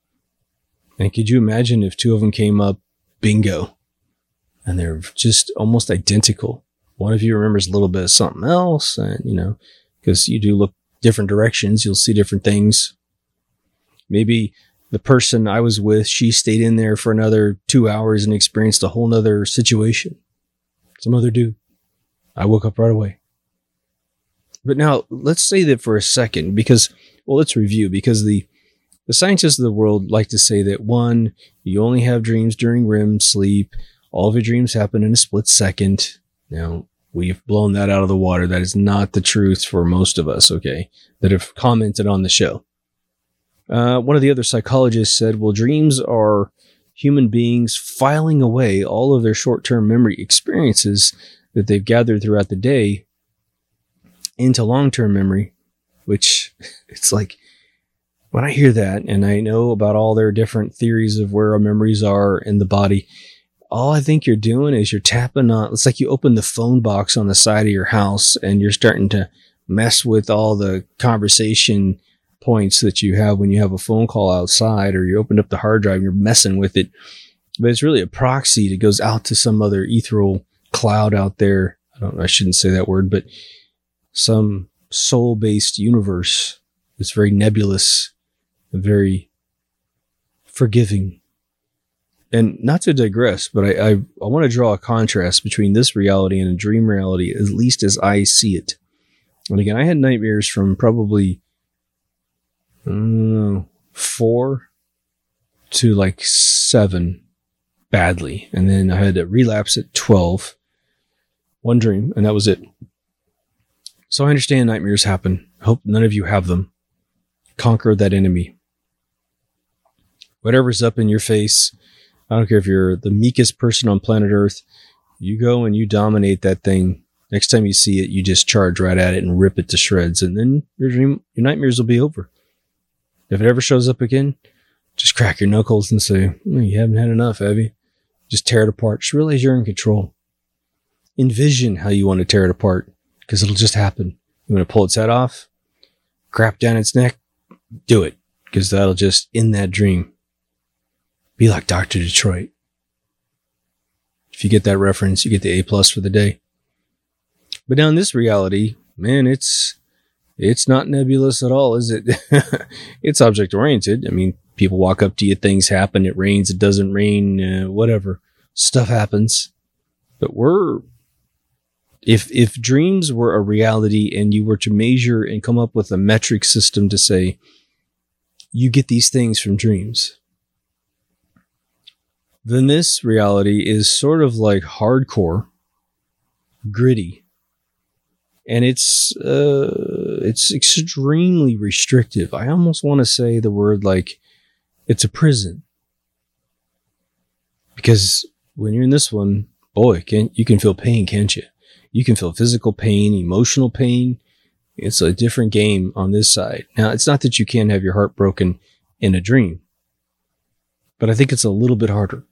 And could you imagine if two of them came up bingo and they're just almost identical? One of you remembers a little bit of something else and, you know, because you do look different directions. You'll see different things. Maybe the person I was with, she stayed in there for another two hours and experienced a whole nother situation. Some other dude. I woke up right away. But now let's say that for a second, because, well, let's review, because the, the scientists of the world like to say that one, you only have dreams during R E M sleep. All of your dreams happen in a split second. Now, we've blown that out of the water. That is not the truth for most of us, okay, that have commented on the show. Uh, one of the other psychologists said, well, dreams are human beings filing away all of their short-term memory experiences that they've gathered throughout the day into long-term memory, which it's like, when I hear that and I know about all their different theories of where our memories are in the body, all I think you're doing is you're tapping on, it's like you open the phone box on the side of your house and you're starting to mess with all the conversation points that you have when you have a phone call outside, or you opened up the hard drive and you're messing with it. But it's really a proxy that goes out to some other ethereal cloud out there. I don't, I shouldn't say that word, but some soul-based universe that's very nebulous, very forgiving. And not to digress, but I, I, I want to draw a contrast between this reality and a dream reality, at least as I see it. And again, I had nightmares from probably I don't know, four to like seven badly. And then I had a relapse at twelve. One dream, and that was it. So I understand nightmares happen. I hope none of you have them. Conquer that enemy. whatever's up in your face. I don't care if you're the meekest person on planet Earth. You go and you dominate that thing. Next time you see it, you just charge right at it and rip it to shreds. And then your dream, your nightmares will be over. If it ever shows up again, just crack your knuckles and say, oh, you haven't had enough, have you? Just tear it apart. Just realize you're in control. Envision how you want to tear it apart, because it'll just happen. You want to pull its head off, crap down its neck, do it, because that'll just end that dream. Be like Doctor Detroit. If you get that reference, you get the A plus for the day. But now in this reality, man, it's it's not nebulous at all, is it? It's object oriented. I mean, people walk up to you, things happen, it rains, it doesn't rain, uh, whatever. Stuff happens. But we're, if if dreams were a reality and you were to measure and come up with a metric system to say, you get these things from dreams, then this reality is sort of like hardcore, gritty, and it's uh, it's extremely restrictive. I almost want to say the word like it's a prison, because when you're in this one, boy, can you can feel pain, can't you? You can feel physical pain, emotional pain. It's a different game on this side. Now, it's not that you can't have your heart broken in a dream, but I think it's a little bit harder.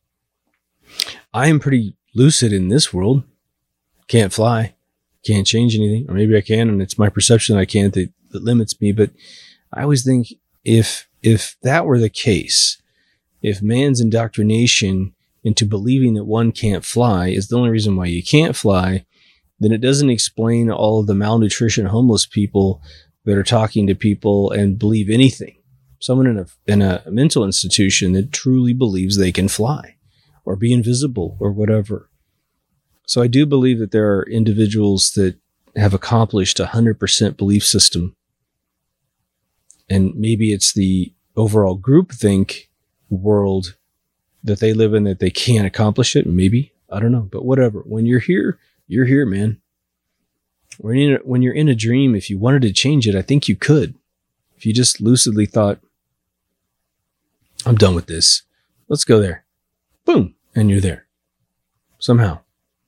I am pretty lucid in this world. Can't fly. Can't change anything. Or maybe I can, and it's my perception that I can't that, that limits me. But I always think if if that were the case, if man's indoctrination into believing that one can't fly is the only reason why you can't fly, then it doesn't explain all of the malnutrition homeless people that are talking to people and believe anything. Someone in a in a mental institution that truly believes they can fly or be invisible or whatever. So I do believe that there are individuals that have accomplished a one hundred percent belief system. And maybe it's the overall groupthink world that they live in that they can't accomplish it. Maybe. I don't know. But whatever. When you're here, you're here, man. When you're, in a, when you're in a dream, if you wanted to change it, I think you could. If you just lucidly thought, I'm done with this. Let's go there. Boom. And you're there. Somehow.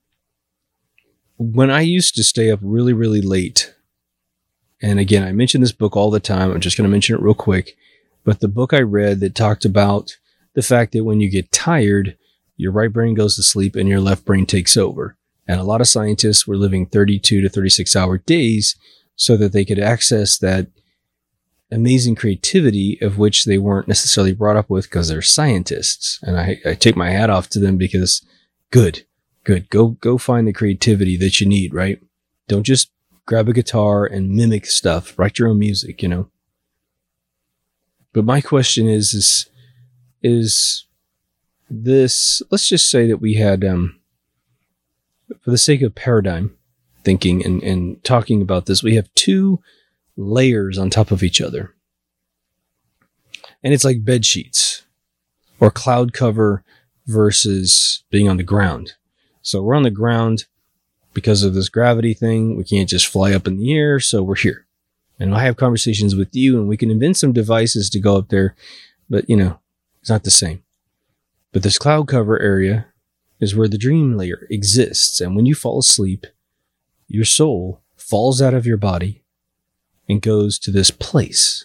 When I used to stay up really, really late, and again, I mention this book all the time. I'm just going to mention it real quick. But the book I read that talked about the fact that when you get tired, your right brain goes to sleep and your left brain takes over. And a lot of scientists were living thirty-two to thirty-six hour days so that they could access that amazing creativity of which they weren't necessarily brought up with because they're scientists. And I, I take my hat off to them because good, good. Go, go find the creativity that you need, right? Don't just grab a guitar and mimic stuff. Write your own music, you know? But my question is, is, is this, let's just say that we had, um, for the sake of paradigm thinking and, and talking about this, we have two layers on top of each other. And it's like bed sheets or cloud cover versus being on the ground. So we're on the ground because of this gravity thing. We can't just fly up in the air. So we're here. And I have conversations with you and we can invent some devices to go up there. But, you know, it's not the same. But this cloud cover area is where the dream layer exists. And when you fall asleep, your soul falls out of your body and goes to this place.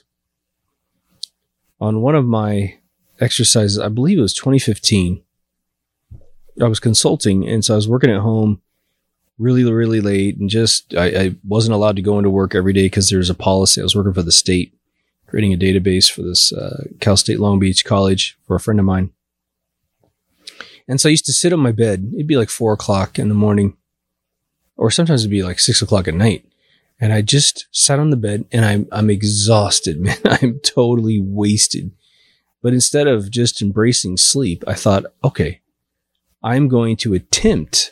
On one of my exercises, I believe it was twenty fifteen, I was consulting. And so I was working at home really, really late and just, I, I wasn't allowed to go into work every day because there's a policy. I was working for the state, creating a database for this uh, Cal State Long Beach College for a friend of mine. And so I used to sit on my bed. It'd be like four o'clock in the morning, or sometimes it'd be like six o'clock at night. And I just sat on the bed and I'm, I'm exhausted, man. I'm totally wasted. But instead of just embracing sleep, I thought, okay, I'm going to attempt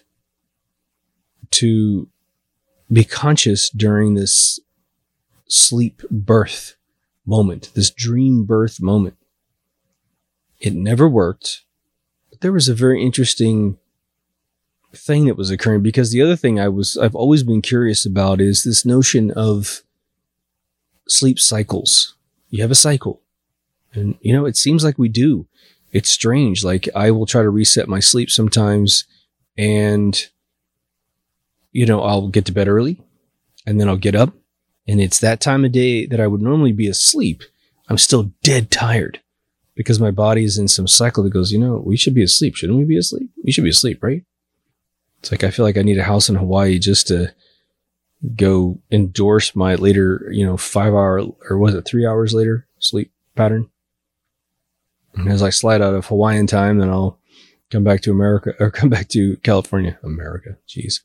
to be conscious during this sleep birth moment, this dream birth moment. It never worked. But there was a very interesting thing that was occurring, because the other thing I was, I've always been curious about is this notion of sleep cycles. You have a cycle And, you know, it seems like we do. It's strange. Like, I will try to reset my sleep sometimes, and, you know, I'll get to bed early, and then I'll get up, and it's that time of day that I would normally be asleep. I'm still dead tired because my body is in some cycle that goes, you know, we should be asleep. Shouldn't we be asleep? We should be asleep, right? It's like, I feel like I need a house in Hawaii just to go endorse my later, you know, five hour, or was it three hours later sleep pattern. And as I slide out of Hawaiian time, then I'll come back to America, or come back to California, America. Jeez.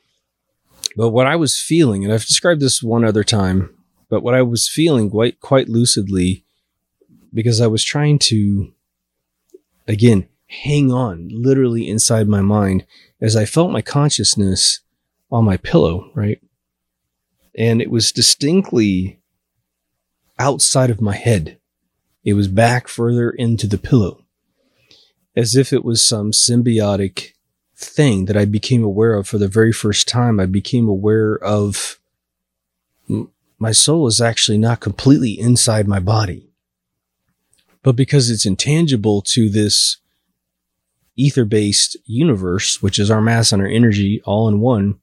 But what I was feeling, and I've described this one other time, but what I was feeling quite, quite lucidly, because I was trying to, again, hang on literally inside my mind as I felt my consciousness on my pillow, right? And it was distinctly outside of my head. It was back further into the pillow, as if it was some symbiotic thing that I became aware of for the very first time. I became aware of m- my soul is actually not completely inside my body, but because it's intangible to this ether-based universe, which is our mass and our energy all in one.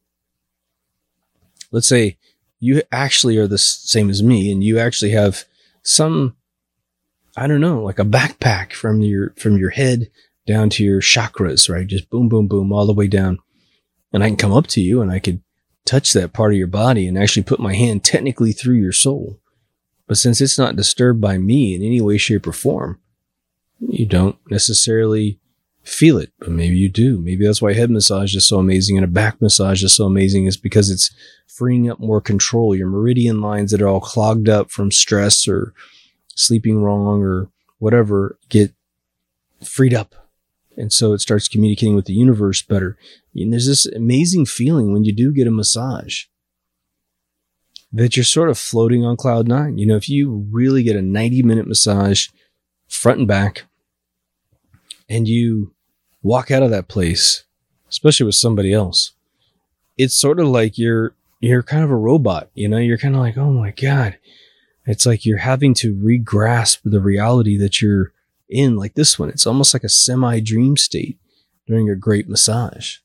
Let's say you actually are the same as me, and you actually have some, I don't know, like a backpack from your, from your head down to your chakras, right? Just boom, boom, boom, all the way down. And I can come up to you and I could touch that part of your body and actually put my hand technically through your soul. But since it's not disturbed by me in any way, shape, or form, you don't necessarily feel it, but maybe you do. Maybe that's why head massage is so amazing and a back massage is so amazing, is because it's freeing up more control. Your meridian lines that are all clogged up from stress or sleeping wrong or whatever get freed up. And so it starts communicating with the universe better. And there's this amazing feeling when you do get a massage that you're sort of floating on cloud nine. You know, if you really get a ninety minute massage front and back, and you walk out of that place, especially with somebody else, it's sort of like you're, you're kind of a robot, you know, you're kind of like, oh my God. It's like you're having to re-grasp the reality that you're in, like this one. It's almost like a semi-dream state during a great massage.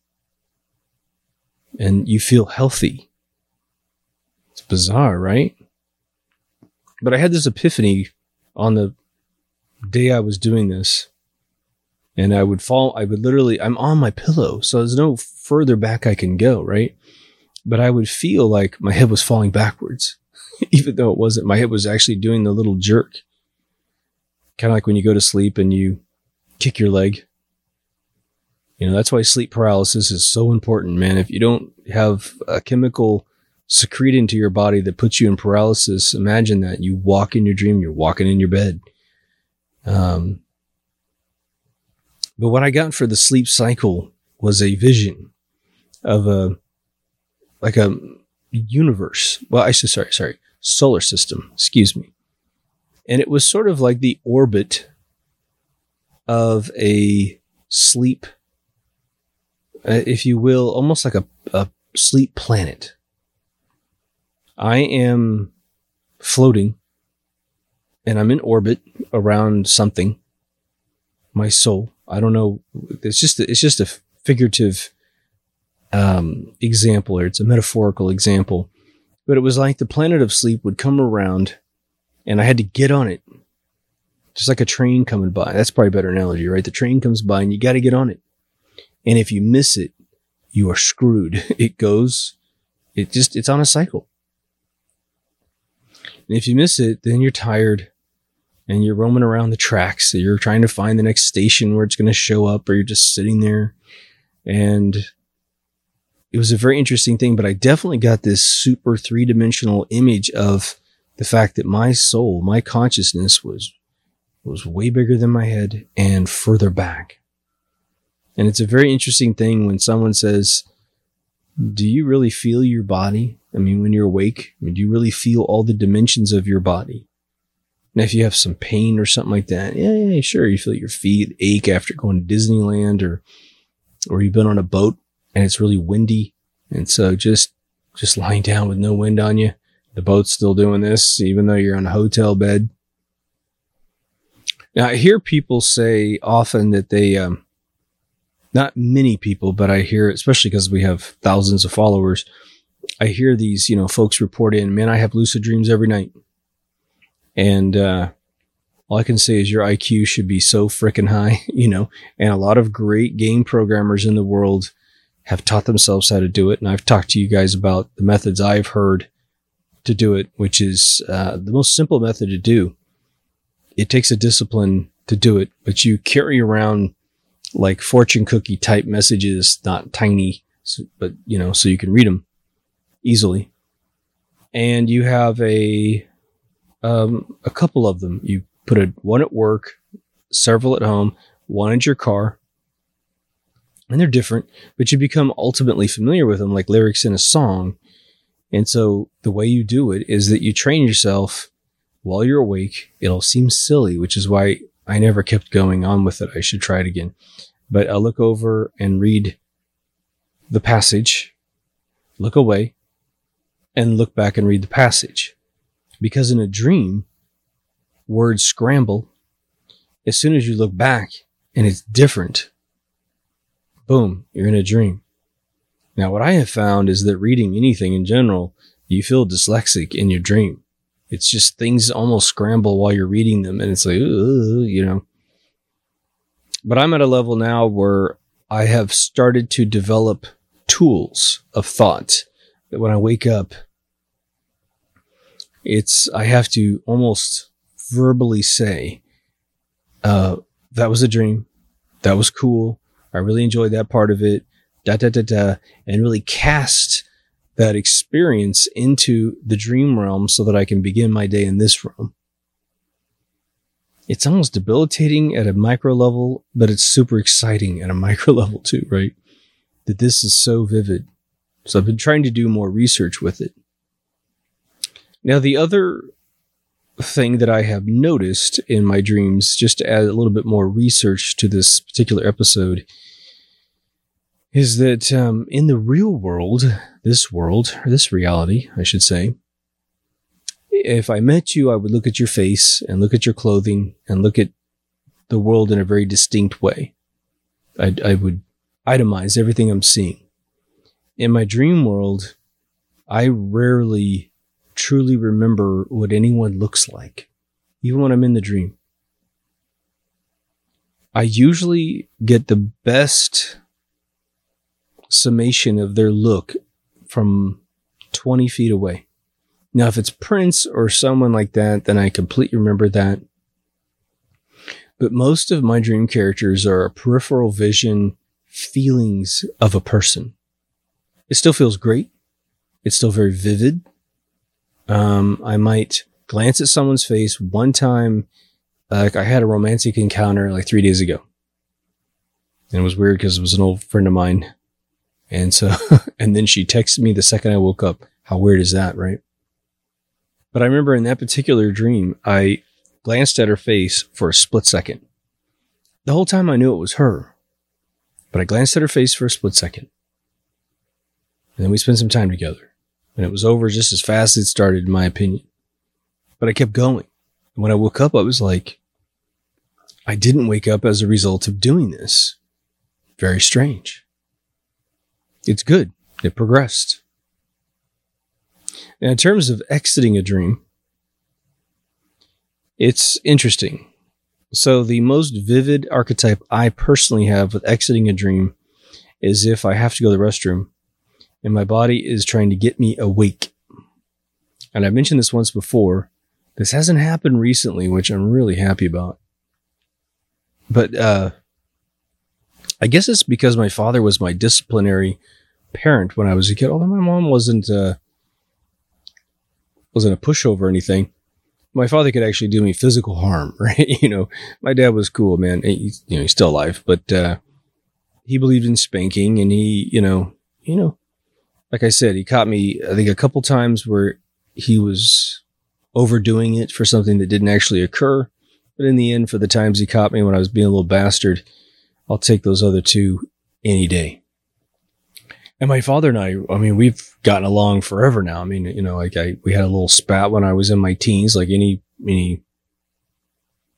And you feel healthy. It's bizarre, right? But I had this epiphany on the day I was doing this. And I would fall, I would literally, I'm on my pillow, so there's no further back I can go, right? But I would feel like my head was falling backwards, even though it wasn't. My head was actually doing the little jerk. Kind of like when you go to sleep and you kick your leg. You know, that's why sleep paralysis is so important, man. If you don't have a chemical secrete into your body that puts you in paralysis, imagine that. You walk in your dream, you're walking in your bed. Um, but what I got for the sleep cycle was a vision of a, like a universe. Well, I should, sorry, sorry, solar system, excuse me. And it was sort of like the orbit of a sleep, uh, if you will, almost like a, a sleep planet. I am floating and I'm in orbit around something. My soul. I don't know. It's just, a, it's just a figurative um, example, or it's a metaphorical example. But it was like the planet of sleep would come around and I had to get on it. Just like a train coming by. That's probably a better analogy, right? The train comes by and you got to get on it. And if you miss it, you are screwed. It goes, it just, it's on a cycle. And if you miss it, then you're tired and you're roaming around the tracks. So you're trying to find the next station where it's going to show up, or you're just sitting there. And it was a very interesting thing, but I definitely got this super three-dimensional image of the fact that my soul, my consciousness was, was way bigger than my head and further back. And it's a very interesting thing when someone says, do you really feel your body? I mean, when you're awake, I mean, do you really feel all the dimensions of your body? And if you have some pain or something like that, yeah, yeah, sure. You feel your feet ache after going to Disneyland, or, or you've been on a boat and it's really windy. And so just, just lying down with no wind on you. The boat's still doing this, even though you're on a hotel bed. Now, I hear people say often that they, um, not many people, but I hear, especially because we have thousands of followers, I hear these, you know, folks report in, man, I have lucid dreams every night. And, uh, all I can say is your I Q should be so freaking high, you know, and a lot of great game programmers in the world have taught themselves how to do it. And I've talked to you guys about the methods I've heard to do it, which is, uh, the most simple method to do. It takes a discipline to do it, but you carry around like fortune cookie type messages, not tiny, but you know, so you can read them easily. And you have a, um, a couple of them. You put a one at work, several at home, one in your car, and they're different, but you become ultimately familiar with them like lyrics in a song. And so the way you do it is that you train yourself while you're awake. It'll seem silly, which is why I never kept going on with it. I should try it again. But I'll look over and read the passage, look away, and look back and read the passage. Because in a dream, words scramble. As soon as you look back and it's different, boom, you're in a dream. Now, what I have found is that reading anything in general, you feel dyslexic in your dream. It's just things almost scramble while you're reading them. And it's like, you know. But I'm at a level now where I have started to develop tools of thought that when I wake up, it's, I have to almost verbally say, uh, that was a dream. That was cool. I really enjoyed that part of it. Da, da, da, da. And really cast that experience into the dream realm so that I can begin my day in this realm. It's almost debilitating at a micro level, but it's super exciting at a micro level too, right? That this is so vivid. So I've been trying to do more research with it. Now, the other thing that I have noticed in my dreams, just to add a little bit more research to this particular episode, is that um, in the real world, this world, or this reality, I should say, if I met you, I would look at your face and look at your clothing and look at the world in a very distinct way. I, I would itemize everything I'm seeing. In my dream world, I rarely truly remember what anyone looks like, even when I'm in the dream. I usually get the best summation of their look from twenty feet away. Now, if it's Prince or someone like that, then I completely remember that. But most of my dream characters are a peripheral vision feelings of a person. It still feels great. It's still very vivid. Um, I might glance at someone's face one time. Like I had a romantic encounter like three days ago. And it was weird because it was an old friend of mine. And so, and then she texted me the second I woke up. How weird is that, right? But I remember in that particular dream, I glanced at her face for a split second. The whole time I knew it was her. But I glanced at her face for a split second. And then we spent some time together. And it was over just as fast as it started, in my opinion. But I kept going. And when I woke up, I was like, I didn't wake up as a result of doing this. Very strange. It's good. It progressed. Now, in terms of exiting a dream, it's interesting. So the most vivid archetype I personally have with exiting a dream is if I have to go to the restroom and my body is trying to get me awake. And I mentioned this once before. This hasn't happened recently, which I'm really happy about. But uh, I guess it's because my father was my disciplinary parent when I was a kid. Although my mom wasn't uh, wasn't a pushover or anything. My father could actually do me physical harm, right? You know, my dad was cool, man. He, you know, he's still alive, but uh, he believed in spanking, and he, you know, you know, like I said, he caught me, I think, a couple times where he was overdoing it for something that didn't actually occur. But in the end, for the times he caught me when I was being a little bastard, I'll take those other two any day. And my father and I, I mean, we've gotten along forever now. I mean, you know, like I, we had a little spat when I was in my teens, like any, any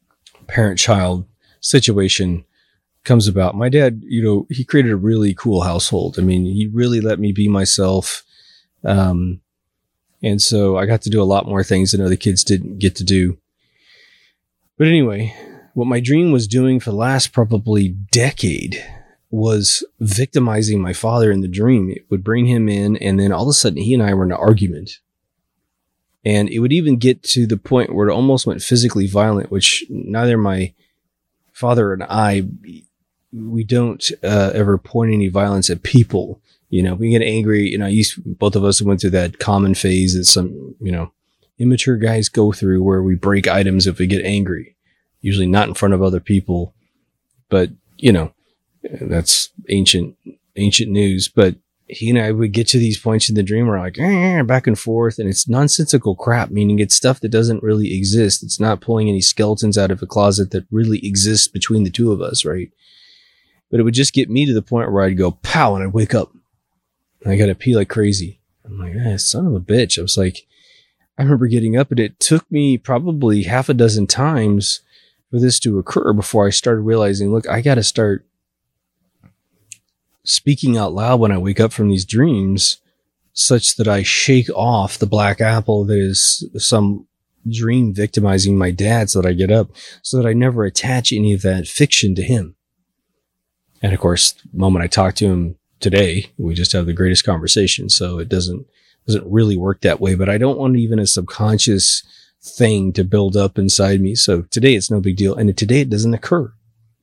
parent-child situation comes about. My dad, you know, he created a really cool household. I mean, he really let me be myself. Um, and so I got to do a lot more things that other kids didn't get to do. But anyway, what my dream was doing for the last probably decade was victimizing my father in the dream. It would bring him in, and then all of a sudden he and I were in an argument. And it would even get to the point where it almost went physically violent, which neither my father and I, we don't uh, ever point any violence at people. You know, we get angry. You know, I used, both of us went through that common phase that some, you know, immature guys go through where we break items if we get angry, usually not in front of other people. But, you know, that's ancient, ancient news. But he and I would get to these points in the dream where like eh, back and forth, and it's nonsensical crap, meaning it's stuff that doesn't really exist. It's not pulling any skeletons out of a closet that really exists between the two of us, right? But it would just get me to the point where I'd go pow, and I'd wake up. And I got to pee like crazy. I'm like, eh, son of a bitch. I was like, I remember getting up, and it took me probably half a dozen times for this to occur before I started realizing, look, I got to start speaking out loud when I wake up from these dreams such that I shake off the black apple that is some dream victimizing my dad so that I get up, so that I never attach any of that fiction to him. And of course, the moment I talk to him today, we just have the greatest conversation. So it doesn't, doesn't really work that way, but I don't want even a subconscious thing to build up inside me. So today it's no big deal. And today it doesn't occur.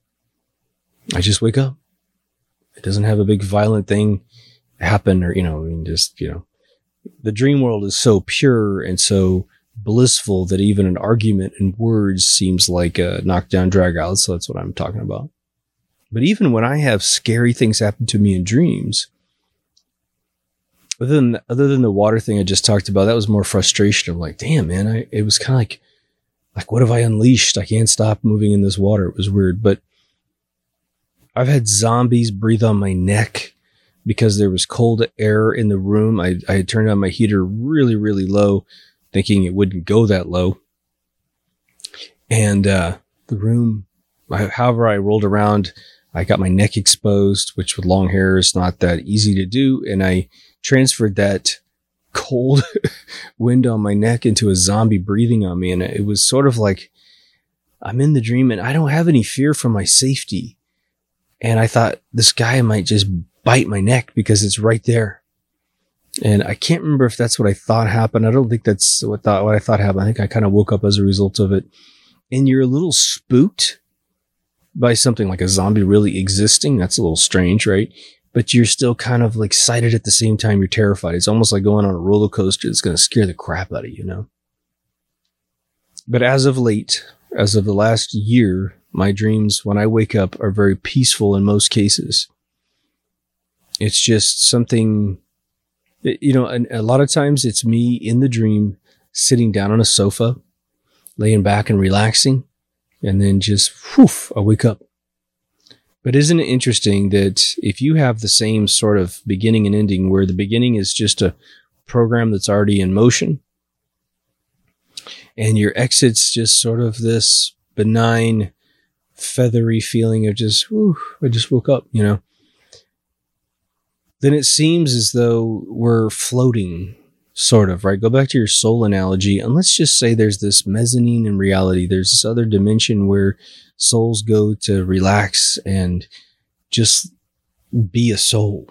I just wake up. It doesn't have a big violent thing happen, or, you know, I mean, just, you know, the dream world is so pure and so blissful that even an argument in words seems like a knockdown, drag out. So that's what I'm talking about. But even when I have scary things happen to me in dreams, other than, other than the water thing I just talked about, that was more frustration. I'm like, damn, man, I, it was kind of like, like, what have I unleashed? I can't stop moving in this water. It was weird. But I've had zombies breathe on my neck because there was cold air in the room. I, I had turned on my heater really, really low, thinking it wouldn't go that low. And uh, the room, I, however I rolled around, I got my neck exposed, which with long hair is not that easy to do. And I transferred that cold wind on my neck into a zombie breathing on me. And it was sort of like I'm in the dream and I don't have any fear for my safety. And I thought this guy might just bite my neck because it's right there. And I can't remember if that's what I thought happened. I don't think that's what thought, what I thought happened. I think I kind of woke up as a result of it. And you're a little spooked by something like a zombie really existing. That's a little strange, right? But you're still kind of like excited at the same time. You're terrified. It's almost like going on a roller coaster that's going to scare the crap out of you, you know? But as of late, as of the last year, my dreams, when I wake up, are very peaceful in most cases. It's just something, you know, and a lot of times it's me in the dream sitting down on a sofa, laying back and relaxing, and then just, whew, I wake up. But isn't it interesting that if you have the same sort of beginning and ending, where the beginning is just a program that's already in motion, and your exit's just sort of this benign, feathery feeling of just, whew, I just woke up, you know, then it seems as though we're floating, sort of, right? Go back to your soul analogy, and let's just say there's this mezzanine in reality. There's this other dimension where souls go to relax and just be a soul.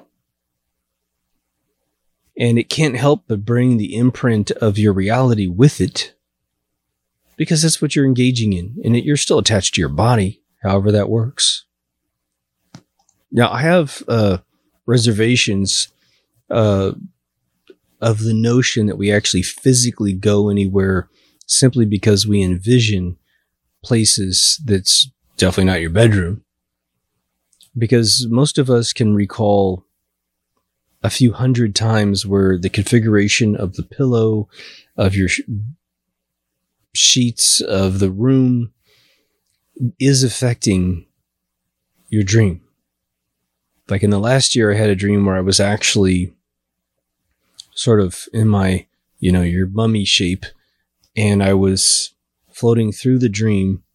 And it can't help but bring the imprint of your reality with it, because that's what you're engaging in, and it, you're still attached to your body, however that works. Now, I have uh, reservations uh, of the notion that we actually physically go anywhere simply because we envision places that's definitely not your bedroom. Because most of us can recall a few hundred times where the configuration of the pillow, of your sh- sheets, of the room is affecting your dream. Like in the last year, I had a dream where I was actually sort of in my, you know, your mummy shape, and I was floating through the dream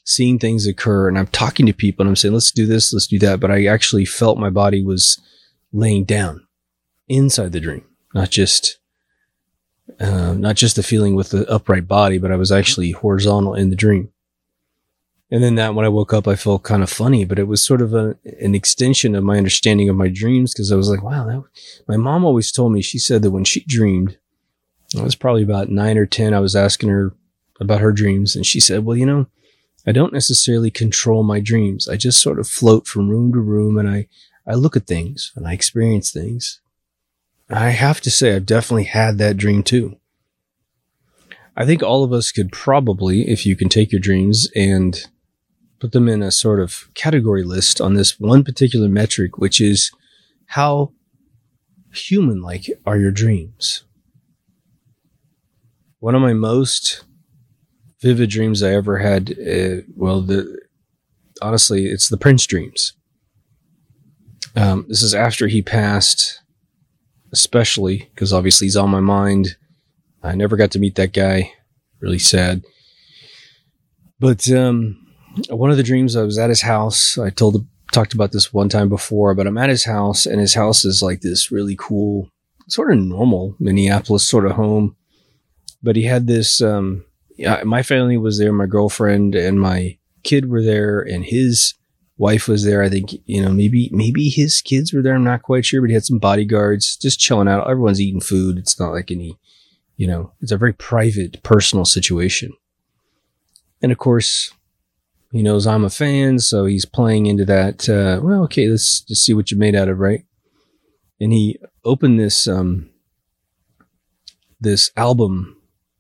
seeing things occur, and I'm talking to people and I'm saying, let's do this, let's do that. But I actually felt my body was laying down inside the dream, not just, uh, not just the feeling with the upright body, but I was actually horizontal in the dream. And then that when I woke up, I felt kind of funny, but it was sort of a, an extension of my understanding of my dreams. Cause I was like, wow, that, my mom always told me, she said that when she dreamed, I was probably about nine or ten. I was asking her about her dreams. And she said, well, you know, I don't necessarily control my dreams. I just sort of float from room to room, and I, I look at things and I experience things. I have to say, I've definitely had that dream too. I think all of us could probably, if you can take your dreams and put them in a sort of category list on this one particular metric, which is how human-like are your dreams? One of my most vivid dreams I ever had, uh, well, the honestly, it's the Prince dreams. Um, this is after he passed, especially because obviously he's on my mind. I never got to meet that guy. Really sad. But um, one of the dreams, I was at his house. I told, talked about this one time before, but I'm at his house, and his house is like this really cool, sort of normal Minneapolis sort of home. But he had this, um, yeah, my family was there, my girlfriend and my kid were there, and his wife was there. I think, you know, maybe, maybe his kids were there. I'm not quite sure, but he had some bodyguards just chilling out. Everyone's eating food. It's not like any, you know, it's a very private, personal situation. And of course, he knows I'm a fan, so he's playing into that, uh, well, okay, let's just see what you made out of, right? And he opened this, um, this album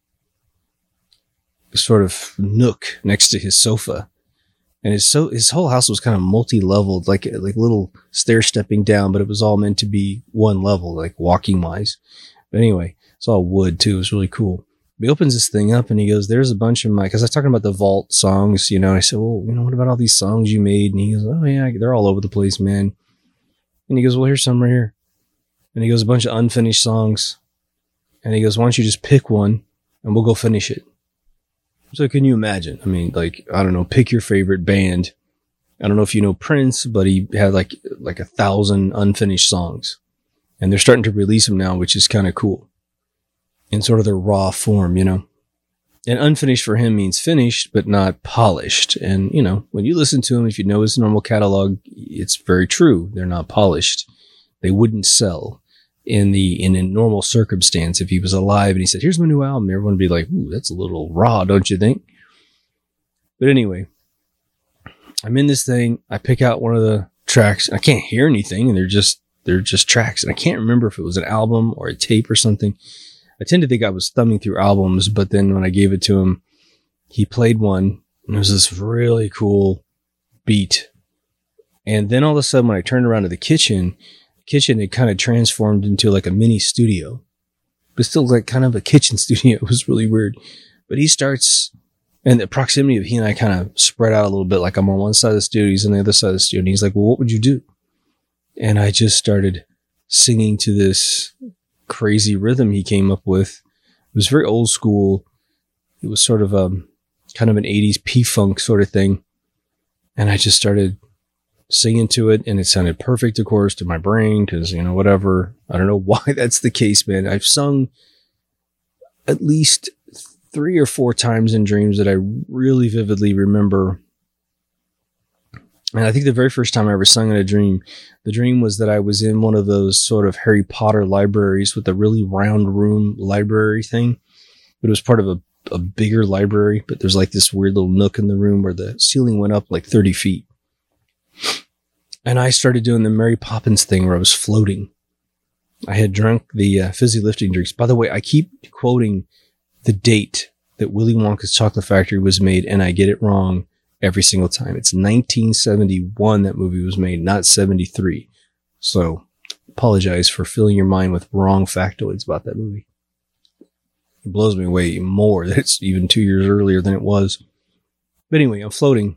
sort of nook next to his sofa. And his, so his whole house was kind of multi-leveled, like, like little stair stepping down, but it was all meant to be one level, like walking wise. But anyway, it's all wood too. It was really cool. He opens this thing up and he goes, there's a bunch of my, cause I was talking about the vault songs, you know, and I said, well, you know, what about all these songs you made? And he goes, oh yeah, they're all over the place, man. And he goes, well, here's some right here. And he goes, a bunch of unfinished songs. And he goes, why don't you just pick one and we'll go finish it? So can you imagine? I mean, like, I don't know, pick your favorite band. I don't know if you know Prince, but he had like, like a thousand unfinished songs, and they're starting to release them now, which is kind of cool in sort of their raw form, you know, and unfinished for him means finished, but not polished. And, you know, when you listen to him, if you know his normal catalog, it's very true. They're not polished. They wouldn't sell in the, in a normal circumstance. If he was alive and he said, here's my new album, everyone would be like, ooh, that's a little raw, don't you think? But anyway, I'm in this thing. I pick out one of the tracks and I can't hear anything. And they're just, they're just tracks. And I can't remember if it was an album or a tape or something. I tend to think I was thumbing through albums, but then when I gave it to him, he played one and it was this really cool beat. And then all of a sudden, when I turned around to the kitchen, kitchen had kind of transformed into like a mini studio, but still like kind of a kitchen studio. It was really weird. But he starts, and the proximity of he and I kind of spread out a little bit. Like I'm on one side of the studio, he's on the other side of the studio. And he's like, well, what would you do? And I just started singing to this crazy rhythm he came up with. It was very old school. It was sort of a kind of an eighties P-funk sort of thing. And I just started singing to it, and it sounded perfect, of course, to my brain, because, you know, whatever. I don't know why that's the case, man. I've sung at least three or four times in dreams that I really vividly remember. And I think the very first time I ever sung in a dream, the dream was that I was in one of those sort of Harry Potter libraries with a really round room library thing. But it was part of a, a bigger library, but there's like this weird little nook in the room where the ceiling went up like thirty feet. And I started doing the Mary Poppins thing where I was floating. I had drunk the uh, fizzy lifting drinks. By the way, I keep quoting the date that Willy Wonka's Chocolate Factory was made, and I get it wrong every single time. It's nineteen seventy-one that movie was made, not seventy-three. So, apologize for filling your mind with wrong factoids about that movie. It blows me away more that it's even two years earlier than it was. But anyway, I'm floating.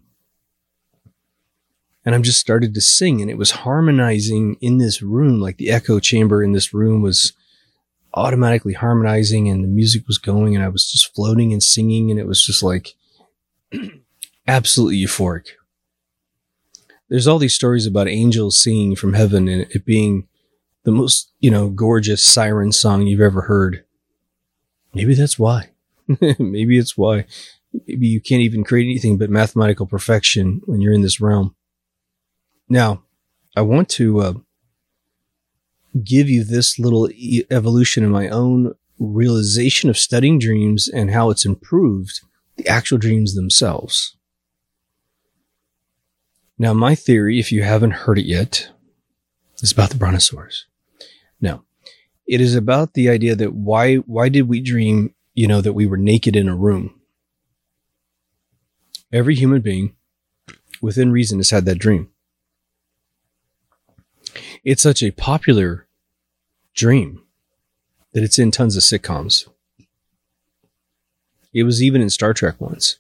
And I'm just started to sing, and it was harmonizing in this room. Like the echo chamber in this room was automatically harmonizing, and the music was going, and I was just floating and singing. And it was just like, absolutely euphoric. There's all these stories about angels singing from heaven and it being the most, you know, gorgeous siren song you've ever heard. Maybe that's why. Maybe it's why. Maybe you can't even create anything but mathematical perfection when you're in this realm. Now, I want to uh, give you this little e- evolution in my own realization of studying dreams and how it's improved the actual dreams themselves. Now, my theory, if you haven't heard it yet, is about the brontosaurus. Now, it is about the idea that why why did we dream, you know, that we were naked in a room? Every human being, within reason, has had that dream. It's such a popular dream that it's in tons of sitcoms. It was even in Star Trek once.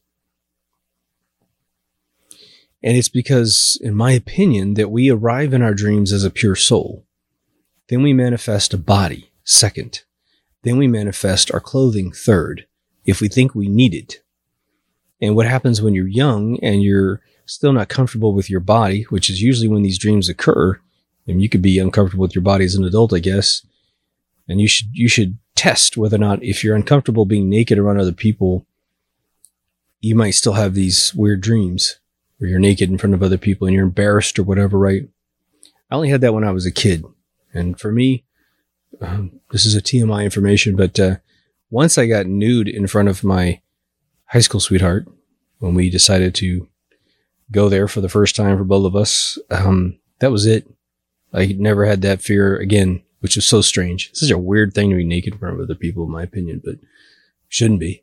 And it's because, in my opinion, that we arrive in our dreams as a pure soul. Then we manifest a body, second. Then we manifest our clothing, third, if we think we need it. And what happens when you're young and you're still not comfortable with your body, which is usually when these dreams occur, and you could be uncomfortable with your body as an adult, I guess, and you should you should test whether or not, if you're uncomfortable being naked around other people, you might still have these weird dreams where you're naked in front of other people and you're embarrassed or whatever, right? I only had that when I was a kid. And for me, um, this is a T M I information, but uh, once I got nude in front of my high school sweetheart, when we decided to go there for the first time for both of us, um, that was it. I never had that fear again, which is so strange. It's such a weird thing to be naked in front of other people, in my opinion, but shouldn't be.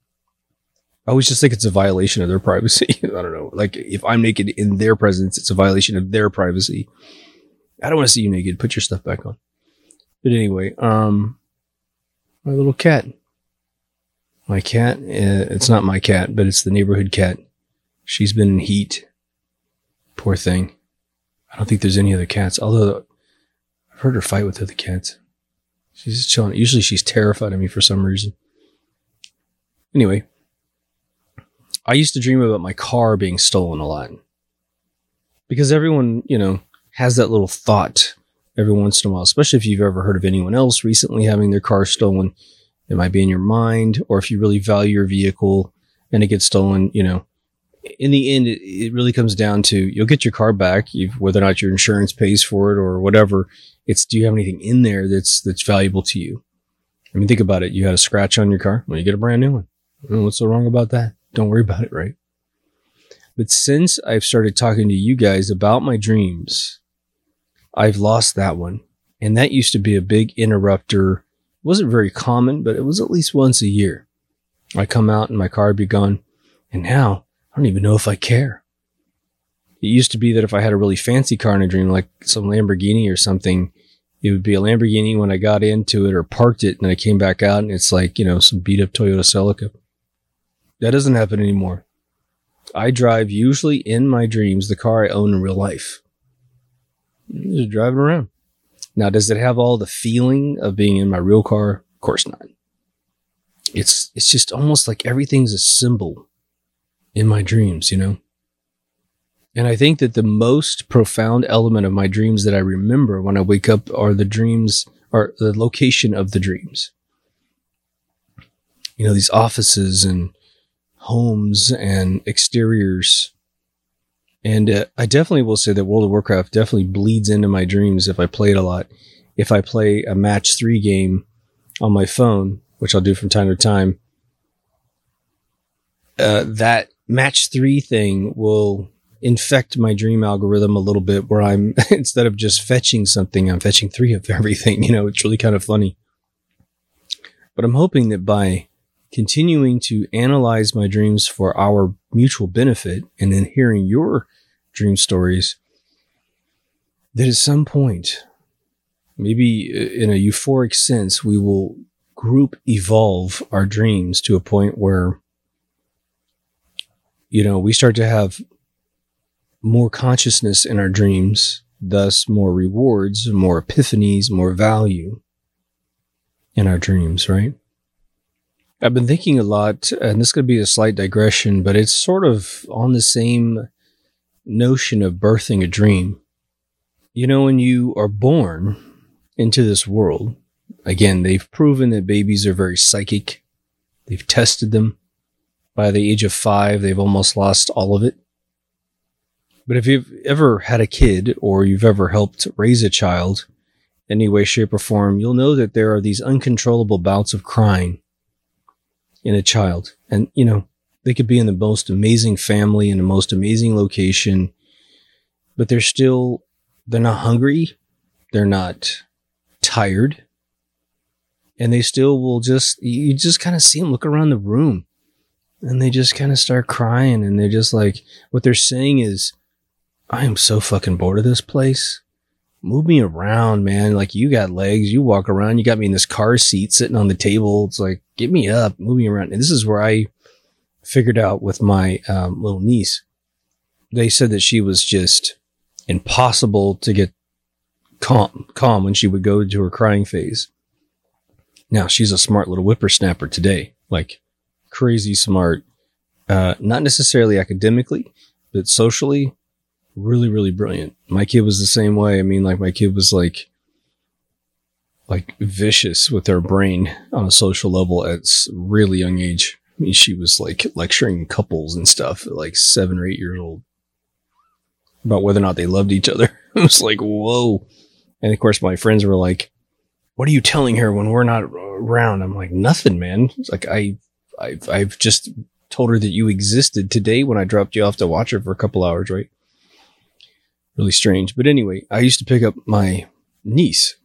I always just think it's a violation of their privacy. I don't know. Like, if I'm naked in their presence, it's a violation of their privacy. I don't want to see you naked. Put your stuff back on. But anyway, um, my little cat. My cat, uh, it's not my cat, but it's the neighborhood cat. She's been in heat. Poor thing. I don't think there's any other cats, although I've heard her fight with other cats. She's just chilling. Usually she's terrified of me for some reason. Anyway, I used to dream about my car being stolen a lot. Because everyone, you know, has that little thought every once in a while, especially if you've ever heard of anyone else recently having their car stolen. It might be in your mind, or if you really value your vehicle and it gets stolen, you know, in the end, it, it really comes down to, you'll get your car back, you've, whether or not your insurance pays for it or whatever. It's, do you have anything in there that's, that's valuable to you? I mean, think about it. You had a scratch on your car. Well, you get a brand new one. Well, what's so wrong about that? Don't worry about it, right? But since I've started talking to you guys about my dreams, I've lost that one. And that used to be a big interrupter. It wasn't very common, but it was at least once a year. I come out and my car would be gone. And now I don't even know if I care. It used to be that if I had a really fancy car in a dream, like some Lamborghini or something, it would be a Lamborghini when I got into it or parked it, and I came back out and it's like, you know, some beat up Toyota Celica. That doesn't happen anymore. I drive usually in my dreams the car I own in real life. I'm just driving around. Now, does it have all the feeling of being in my real car? Of course not. It's it's just almost like everything's a symbol in my dreams, you know? And I think that the most profound element of my dreams that I remember when I wake up are the dreams, or the location of the dreams. You know, these offices and homes and exteriors. And uh, I definitely will say that World of Warcraft definitely bleeds into my dreams if I play it a lot. If I play a match three game on my phone, which I'll do from time to time, uh, that match three thing will infect my dream algorithm a little bit, where I'm, instead of just fetching something, I'm fetching three of everything. You know, it's really kind of funny. But I'm hoping that by continuing to analyze my dreams for our mutual benefit, and then hearing your dream stories, that at some point, maybe in a euphoric sense, we will group evolve our dreams to a point where, you know, we start to have more consciousness in our dreams, thus more rewards, more epiphanies, more value in our dreams, right? I've been thinking a lot, and this could be a slight digression, but it's sort of on the same notion of birthing a dream. You know, when you are born into this world, again, they've proven that babies are very psychic. They've tested them. By the age of five, they've almost lost all of it. But if you've ever had a kid or you've ever helped raise a child in any way, shape, or form, you'll know that there are these uncontrollable bouts of crying in a child. And, you know, they could be in the most amazing family, in the most amazing location, but they're still, they're not hungry. They're not tired. And they still will just, you just kind of see them look around the room and they just kind of start crying. And they're just like, what they're saying is, I am so fucking bored of this place. Move me around, man. Like, you got legs, you walk around, you got me in this car seat sitting on the table. It's like, get me up, move me around. And this is where I figured out with my um, little niece. They said that she was just impossible to get calm, calm when she would go into her crying phase. Now, she's a smart little whippersnapper today, like crazy smart, uh, not necessarily academically, but socially, really, really brilliant. My kid was the same way. I mean, like my kid was like, like vicious with her brain on a social level at a really young age. I mean, she was like lecturing couples and stuff at like seven or eight years old about whether or not they loved each other. It was like, whoa. And of course, my friends were like, what are you telling her when we're not around? I'm like, nothing, man. It's like, I, I've, I've just told her that you existed today when I dropped you off to watch her for a couple hours, right? Really strange. But anyway, I used to pick up my niece.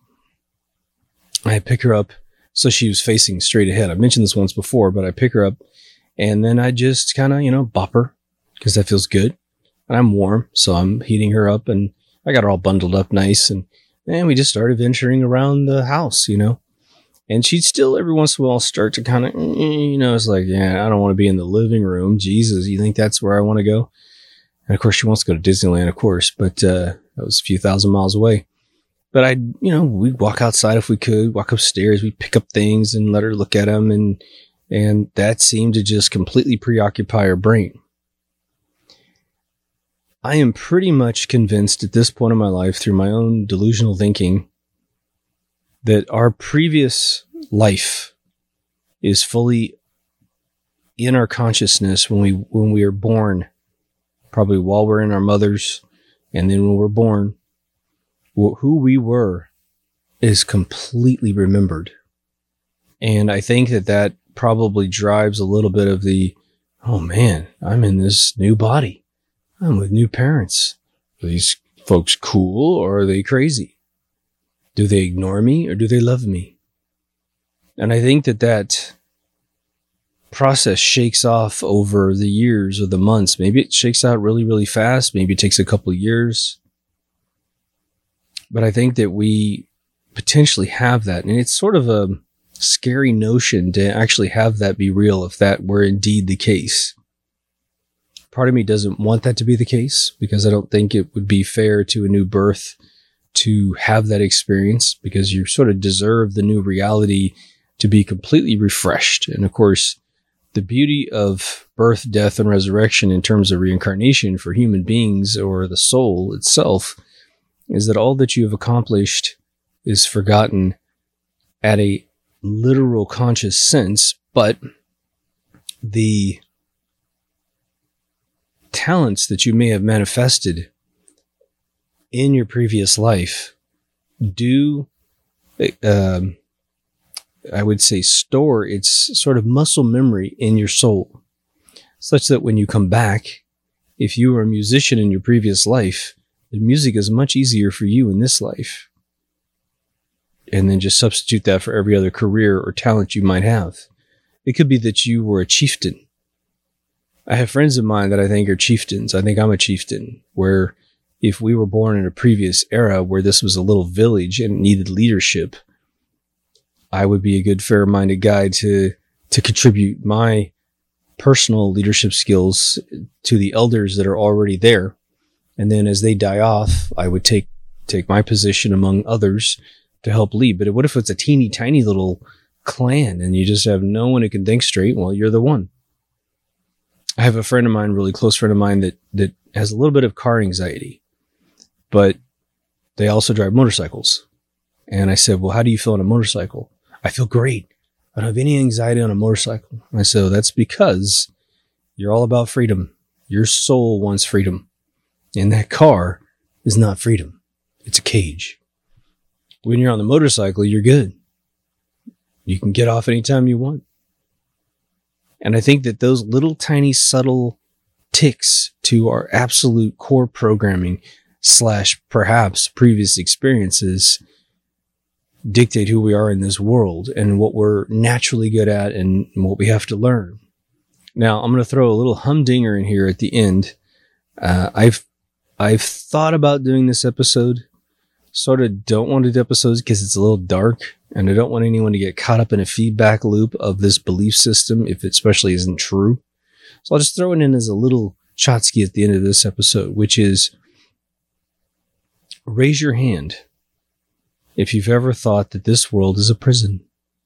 I pick her up so she was facing straight ahead. I've mentioned this once before, but I pick her up and then I just kind of, you know, bop her because that feels good. And I'm warm, so I'm heating her up and I got her all bundled up nice. And And we just started venturing around the house, you know, and she'd still every once in a while start to kind of, you know, it's like, yeah, I don't want to be in the living room. Jesus, you think that's where I want to go? And of course, she wants to go to Disneyland, of course, but uh, that was a few thousand miles away. But I, you know, we'd walk outside if we could, walk upstairs, we'd pick up things and let her look at them. And, and that seemed to just completely preoccupy her brain. I am pretty much convinced at this point in my life through my own delusional thinking that our previous life is fully in our consciousness when we, when we are born, probably while we're in our mothers. And then when we're born, who we were is completely remembered. And I think that that probably drives a little bit of the, oh man, I'm in this new body. I'm with new parents. Are these folks cool or are they crazy? Do they ignore me or do they love me? And I think that that process shakes off over the years or the months. Maybe it shakes out really, really fast. Maybe it takes a couple of years. But I think that we potentially have that. And it's sort of a scary notion to actually have that be real if that were indeed the case. Part of me doesn't want that to be the case because I don't think it would be fair to a new birth to have that experience because you sort of deserve the new reality to be completely refreshed. And of course, the beauty of birth, death, and resurrection in terms of reincarnation for human beings or the soul itself is that all that you have accomplished is forgotten at a literal conscious sense, but the talents that you may have manifested in your previous life do, um, I would say, store its sort of muscle memory in your soul, such that when you come back, if you were a musician in your previous life, the music is much easier for you in this life. And then just substitute that for every other career or talent you might have. It could be that you were a chieftain. I have friends of mine that I think are chieftains. I think I'm a chieftain, where if we were born in a previous era where this was a little village and needed leadership, I would be a good fair-minded guy to, to contribute my personal leadership skills to the elders that are already there. And then as they die off, I would take, take my position among others to help lead. But what if it's a teeny tiny little clan and you just have no one who can think straight, well, you're the one. I have a friend of mine, really close friend of mine, that that has a little bit of car anxiety, but they also drive motorcycles. And I said, well, how do you feel on a motorcycle? I feel great. I don't have any anxiety on a motorcycle. And I said, well, that's because you're all about freedom. Your soul wants freedom. And that car is not freedom. It's a cage. When you're on the motorcycle, you're good. You can get off anytime you want. And I think that those little tiny subtle ticks to our absolute core programming slash perhaps previous experiences dictate who we are in this world and what we're naturally good at and what we have to learn. Now, I'm going to throw a little humdinger in here at the end. Uh, I've I've thought about doing this episode. Sort of don't want to do episodes because it's a little dark, and I don't want anyone to get caught up in a feedback loop of this belief system if it especially isn't true. So I'll just throw it in as a little Chotsky at the end of this episode, which is raise your hand if you've ever thought that this world is a prison.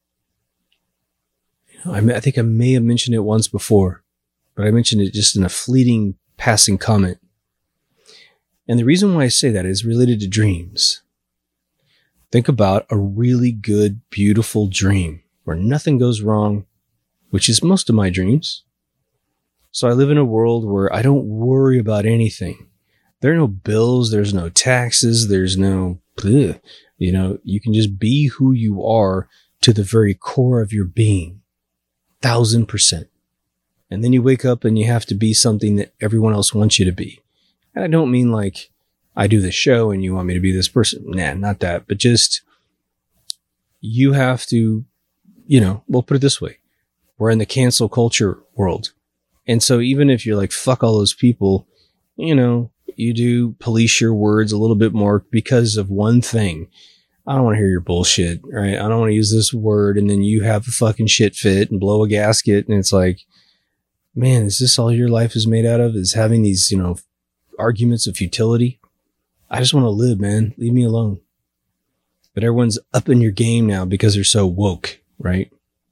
You know, I, may, I think I may have mentioned it once before, but I mentioned it just in a fleeting passing comment. And the reason why I say that is related to dreams. Think about a really good, beautiful dream where nothing goes wrong, which is most of my dreams. So I live in a world where I don't worry about anything. There are no bills. There's no taxes. There's no, ugh, you know, you can just be who you are to the very core of your being. Thousand percent. And then you wake up and you have to be something that everyone else wants you to be. And I don't mean like I do this show and you want me to be this person. Nah, not that. But just you have to, you know, we'll put it this way. We're in the cancel culture world. And so even if you're like, fuck all those people, you know, you do police your words a little bit more because of one thing. I don't want to hear your bullshit, right? I don't want to use this word. And then you have a fucking shit fit and blow a gasket. And it's like, man, is this all your life is made out of? Is having these, you know, arguments of futility? I just want to live, man. Leave me alone. But everyone's up in your game now because they're so woke, right?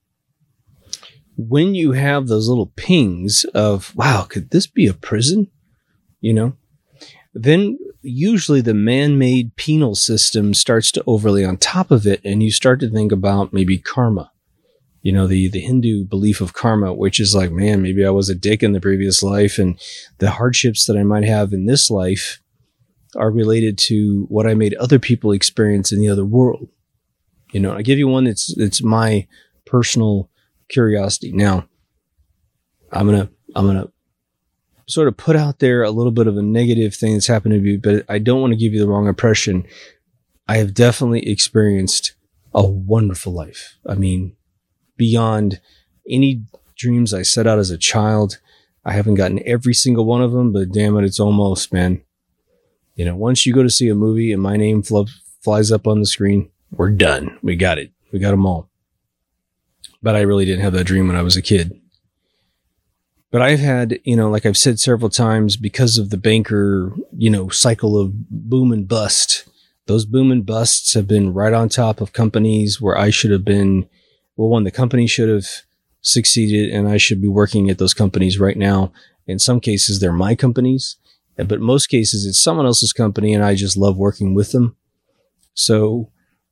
When you have those little pings of, wow, could this be a prison? You know, then usually the man-made penal system starts to overlay on top of it. And you start to think about maybe karma. You know, the, the Hindu belief of karma, which is like, man, maybe I was a dick in the previous life and the hardships that I might have in this life are related to what I made other people experience in the other world. You know, I give you one that's, it's my personal curiosity. Now, I'm going to, I'm going to sort of put out there a little bit of a negative thing that's happened to me, but I don't want to give you the wrong impression. I have definitely experienced a wonderful life. I mean, beyond any dreams I set out as a child. I haven't gotten every single one of them, but damn it, it's almost, man. You know, once you go to see a movie and my name fl- flies up on the screen, we're done. We got it. We got them all. But I really didn't have that dream when I was a kid. But I've had, you know, like I've said several times, because of the banker, you know, cycle of boom and bust, those boom and busts have been right on top of companies where I should have been. Well, one, the company should have succeeded and I should be working at those companies right now. In some cases, they're my companies, but most cases it's someone else's company and I just love working with them. So,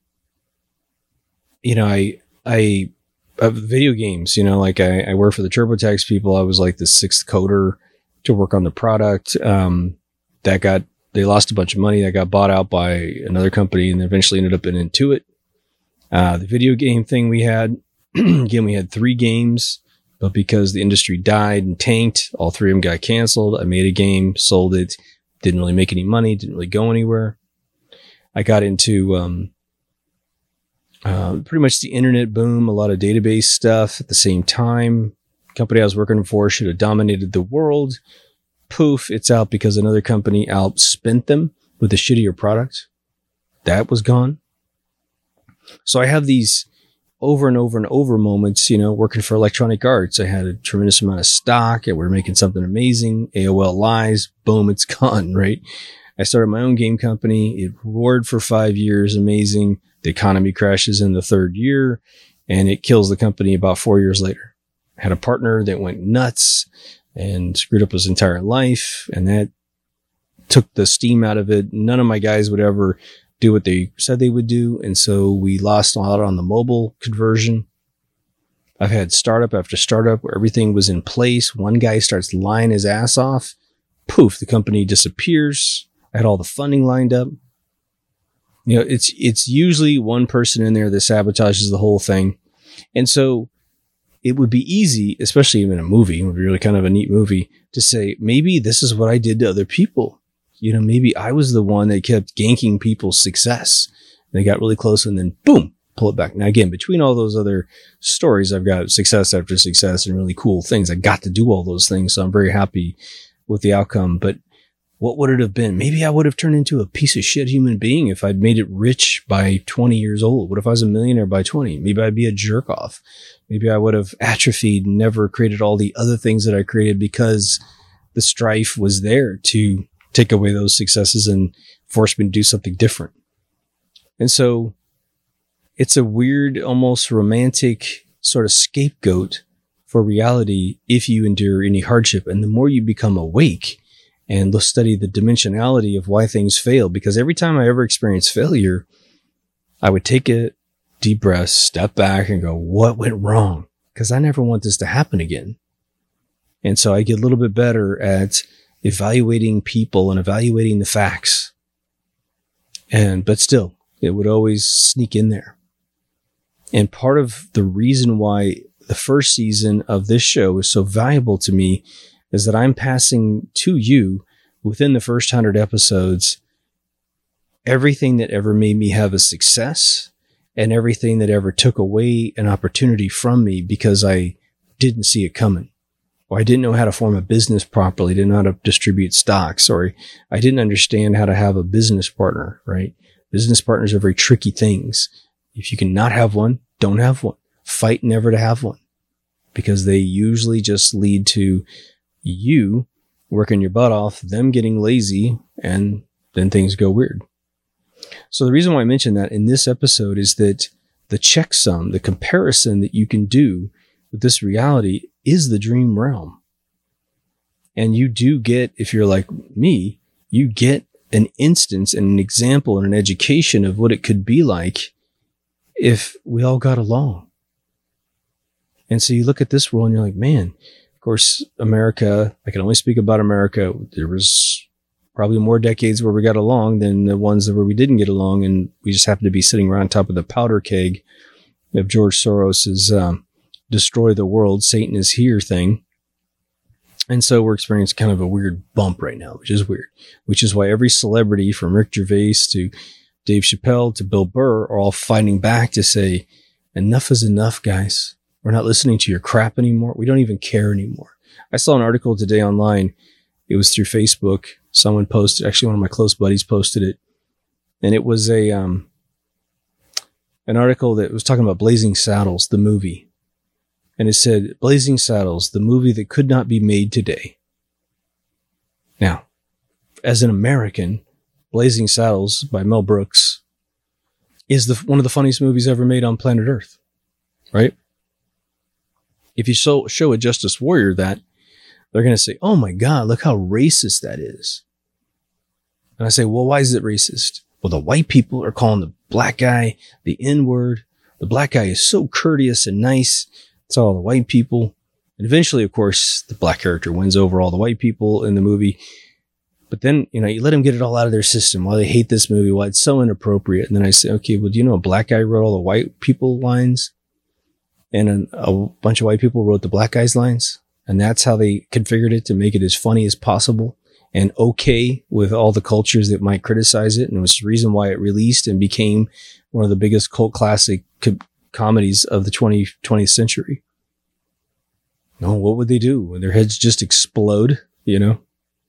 you know, I, I, uh, video games, you know, like I, I work for the TurboTax people. I was like the sixth coder to work on the product. Um, that got, they lost a bunch of money. That got bought out by another company and eventually ended up in Intuit. Uh, the video game thing we had, again, we had three games, but because the industry died and tanked, all three of them got canceled. I made a game, sold it, didn't really make any money, didn't really go anywhere. I got into, um, uh, pretty much the internet boom, a lot of database stuff at the same time. The company I was working for should have dominated the world. Poof, it's out because another company outspent them with a shittier product. That was gone. So I have these over and over and over moments, you know, working for Electronic Arts. I had a tremendous amount of stock and we're making something amazing. A O L lies, boom, it's gone, right? I started my own game company. It roared for five years. Amazing. The economy crashes in the third year and it kills the company about four years later. Had a partner that went nuts and screwed up his entire life, and that took the steam out of it. None of my guys would ever do what they said they would do, and so we lost a lot on the mobile conversion. I've had startup after startup where everything was in place. One guy starts lying his ass off. Poof, the company disappears. I had all the funding lined up. You know, it's it's usually one person in there that sabotages the whole thing. And so it would be easy, especially in a movie, it would be really kind of a neat movie, to say, maybe this is what I did to other people. You know, maybe I was the one that kept ganking people's success. They got really close and then boom, pull it back. Now, again, between all those other stories, I've got success after success and really cool things. I got to do all those things. So I'm very happy with the outcome. But what would it have been? Maybe I would have turned into a piece of shit human being if I'd made it rich by twenty years old. What if I was a millionaire by twenty? Maybe I'd be a jerk off. Maybe I would have atrophied and never created all the other things that I created because the strife was there to take away those successes and force me to do something different. And so it's a weird, almost romantic sort of scapegoat for reality if you endure any hardship. And the more you become awake and let's study the dimensionality of why things fail, because every time I ever experienced failure, I would take a deep breath, step back and go, what went wrong? Because I never want this to happen again. And so I get a little bit better at evaluating people and evaluating the facts. And, but still, it would always sneak in there. And part of the reason why the first season of this show is so valuable to me is that I'm passing to you within the first hundred episodes everything that ever made me have a success and everything that ever took away an opportunity from me because I didn't see it coming, or I didn't know how to form a business properly, didn't know how to distribute stocks, or I didn't understand how to have a business partner, right? Business partners are very tricky things. If you can not have one, don't have one. Fight never to have one, because they usually just lead to you working your butt off, them getting lazy, and then things go weird. So the reason why I mention that in this episode is that the checksum, the comparison that you can do with this reality is the dream realm. And you do get, if you're like me, you get an instance and an example and an education of what it could be like if we all got along. And so you look at this world and you're like, man, of course, America, I can only speak about America. There was probably more decades where we got along than the ones where we didn't get along. And we just happened to be sitting around top of the powder keg of George Soros's um, destroy the world, Satan is here thing. And so we're experiencing kind of a weird bump right now, which is weird, which is why every celebrity from Rick Gervais to Dave Chappelle to Bill Burr are all fighting back to say, enough is enough, guys. We're not listening to your crap anymore. We don't even care anymore. I saw an article today online. It was through Facebook. Someone posted, actually one of my close buddies posted it. And it was a, um, an article that was talking about Blazing Saddles, the movie. And it said, Blazing Saddles, the movie that could not be made today. Now, as an American, Blazing Saddles by Mel Brooks is the, one of the funniest movies ever made on planet Earth, right? If you show, show a Justice Warrior that, they're going to say, oh my God, look how racist that is. And I say, well, why is it racist? Well, the white people are calling the black guy the N-word. The black guy is so courteous and nice. It's all the white people. And eventually, of course, the black character wins over all the white people in the movie. But then, you know, you let them get it all out of their system. Why they hate this movie, why it's so inappropriate. And then I say, okay, well, do you know a black guy wrote all the white people lines? And a, a bunch of white people wrote the black guy's lines. And that's how they configured it to make it as funny as possible and okay with all the cultures that might criticize it. And it was the reason why it released and became one of the biggest cult classic co- comedies of the twentieth century. No, what would they do when their heads just explode, you know?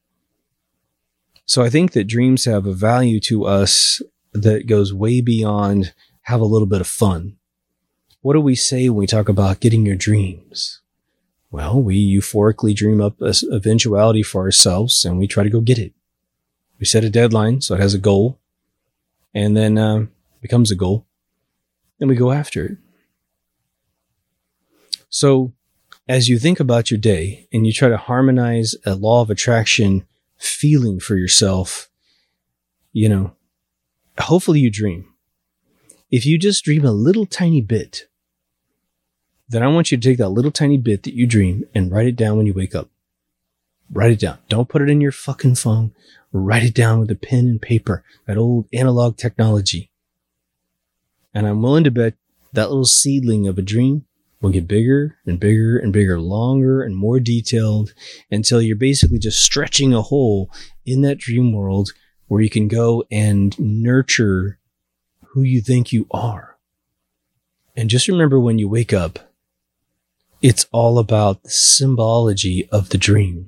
So I think that dreams have a value to us that goes way beyond have a little bit of fun. What do we say when we talk about getting your dreams? Well, we euphorically dream up an eventuality for ourselves and we try to go get it. We set a deadline so it has a goal and then uh, becomes a goal and we go after it. So as you think about your day and you try to harmonize a law of attraction feeling for yourself, you know, hopefully you dream. If you just dream a little tiny bit, then I want you to take that little tiny bit that you dream and write it down when you wake up. Write it down. Don't put it in your fucking phone. Write it down with a pen and paper, that old analog technology. And I'm willing to bet that little seedling of a dream will get bigger and bigger and bigger, longer and more detailed, until you're basically just stretching a hole in that dream world where you can go and nurture who you think you are. And just remember, when you wake up, it's all about the symbology of the dream.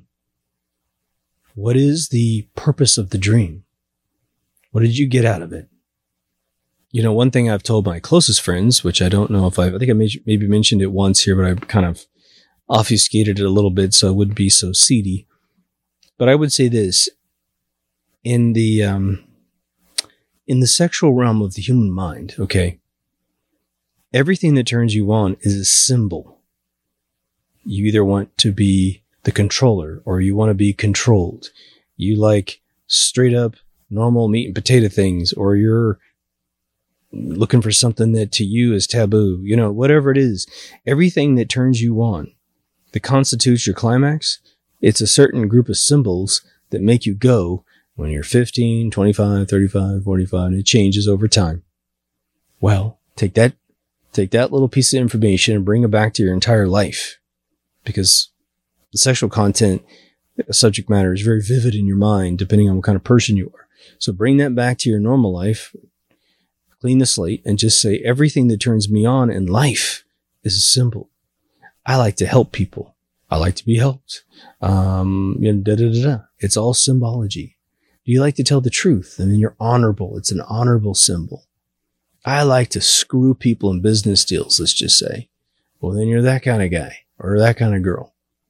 What is the purpose of the dream? What did you get out of it? You know, one thing I've told my closest friends, which I don't know if I, I think I may, maybe mentioned it once here, but I kind of obfuscated it a little bit so it wouldn't be so seedy. But I would say this: in the um, in the sexual realm of the human mind, okay, everything that turns you on is a symbol. You either want to be the controller or you want to be controlled. You like straight up normal meat and potato things, or you're looking for something that to you is taboo. You know, whatever it is, everything that turns you on, that constitutes your climax, it's a certain group of symbols that make you go when you're fifteen, twenty-five, thirty-five, forty-five, and it changes over time. Well, take that, take that little piece of information and bring it back to your entire life, because the sexual content, subject matter is very vivid in your mind, depending on what kind of person you are. So bring that back to your normal life, clean the slate, and just say, everything that turns me on in life is a symbol. I like to help people. I like to be helped. Um, you know, da, da, da, da. It's all symbology. Do you like to tell the truth? I mean, you're honorable. It's an honorable symbol. I like to screw people in business deals, let's just say. Well, then you're that kind of guy or that kind of girl.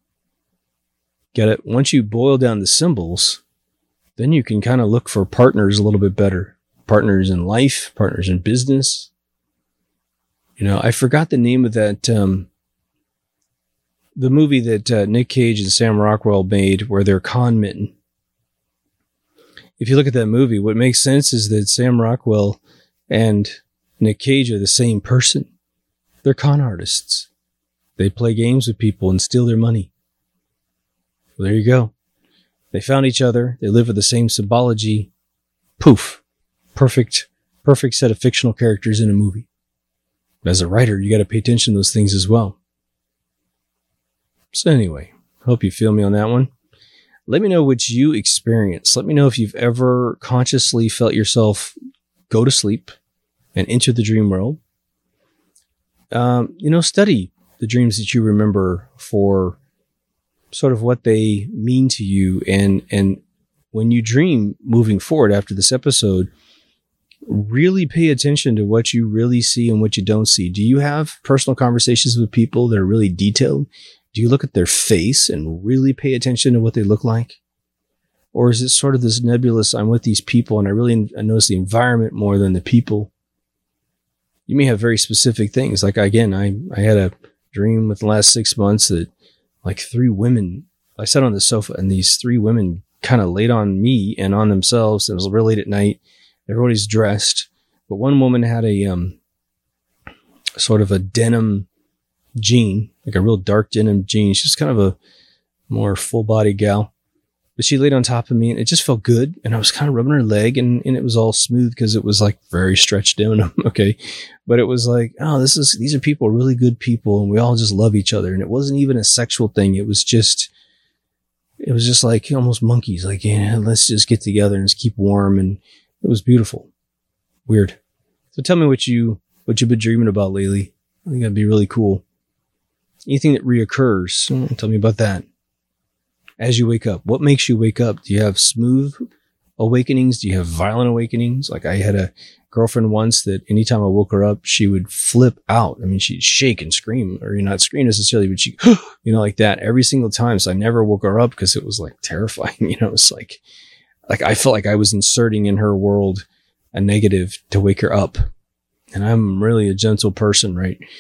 Get it? Once you boil down the symbols, then you can kind of look for partners a little bit better. Partners in life, partners in business. You know, I forgot the name of that, um, the movie that uh, Nick Cage and Sam Rockwell made where they're con men. If you look at that movie, what makes sense is that Sam Rockwell and Nick Cage are the same person. They're con artists. They play games with people and steal their money. Well, there you go. They found each other. They live with the same symbology. Poof. Perfect, perfect set of fictional characters in a movie. But as a writer, you got to pay attention to those things as well. So anyway, hope you feel me on that one. Let me know what you experience. Let me know if you've ever consciously felt yourself go to sleep and enter the dream world. Um, you know, study the dreams that you remember for sort of what they mean to you. And, and when you dream moving forward after this episode, really pay attention to what you really see and what you don't see. Do you have personal conversations with people that are really detailed? Do you look at their face and really pay attention to what they look like? Or is it sort of this nebulous, I'm with these people and I really I notice the environment more than the people? You may have very specific things. Like, again, I, I had a dream with the last six months that like three women, I sat on the sofa and these three women kind of laid on me and on themselves. It was real late at night. Everybody's dressed, but one woman had a um, sort of a denim jean, like a real dark denim jean. She's kind of a more full body gal, but she laid on top of me and it just felt good. And I was kind of rubbing her leg and, and it was all smooth because it was like very stretched denim. Okay. But it was like, oh, this is, these are people, really good people. And we all just love each other. And it wasn't even a sexual thing. It was just, it was just like almost monkeys. Like, yeah, let's just get together and just keep warm. And it was beautiful. Weird. So tell me what you, what you've been dreaming about lately. I think that'd be really cool. Anything that reoccurs, tell me about that. As you wake up, what makes you wake up? Do you have smooth awakenings? Do you have violent awakenings? Like, I had a girlfriend once that anytime I woke her up, she would flip out. I mean, she'd shake and scream, or not scream necessarily, but she, you know, like that every single time. So I never woke her up because it was like terrifying. You know, it's like, like I felt like I was inserting in her world a negative to wake her up. And I'm really a gentle person, right?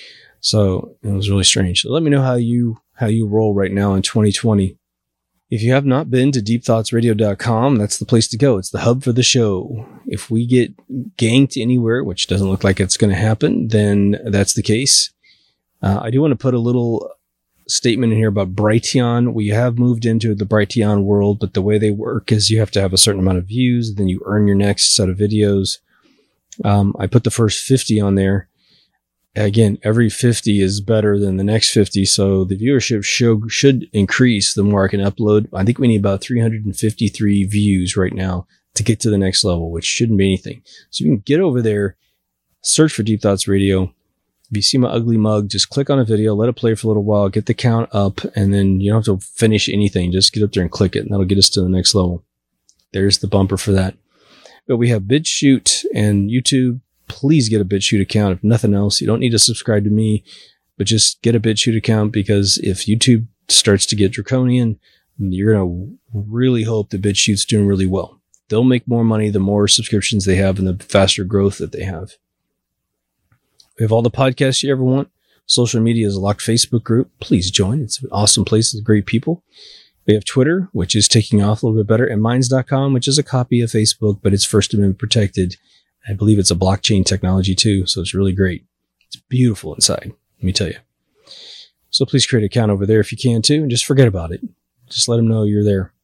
So it was really strange. So let me know how you how you roll right now in twenty twenty. If you have not been to deep thoughts radio dot com, that's the place to go. It's the hub for the show. If we get ganked anywhere, which doesn't look like it's going to happen, then that's the case. Uh, I do want to put a little statement in here about Brighteon. We have moved into the Brighteon world, but the way they work is you have to have a certain amount of views, then you earn your next set of videos. Um, I put the first fifty on there. Again, every fifty is better than the next fifty, so the viewership show should increase the more I can upload. I think we need about three hundred fifty-three views right now to get to the next level, which shouldn't be anything. So you can get over there, search for Deep Thoughts Radio. If you see my ugly mug, just click on a video, let it play for a little while, get the count up, and then you don't have to finish anything. Just get up there and click it, and that'll get us to the next level. There's the bumper for that. But we have BitChute and YouTube. Please get a BitChute account. If nothing else, you don't need to subscribe to me, but just get a BitChute account, because if YouTube starts to get draconian, you're going to really hope that BitChute's doing really well. They'll make more money the more subscriptions they have and the faster growth that they have. We have all the podcasts you ever want. Social media is a locked Facebook group. Please join. It's an awesome place with great people. We have Twitter, which is taking off a little bit better, and Minds dot com, which is a copy of Facebook, but it's First Amendment protected. I believe it's a blockchain technology too, so it's really great. It's beautiful inside, let me tell you. So please create an account over there if you can too, and just forget about it. Just let them know you're there.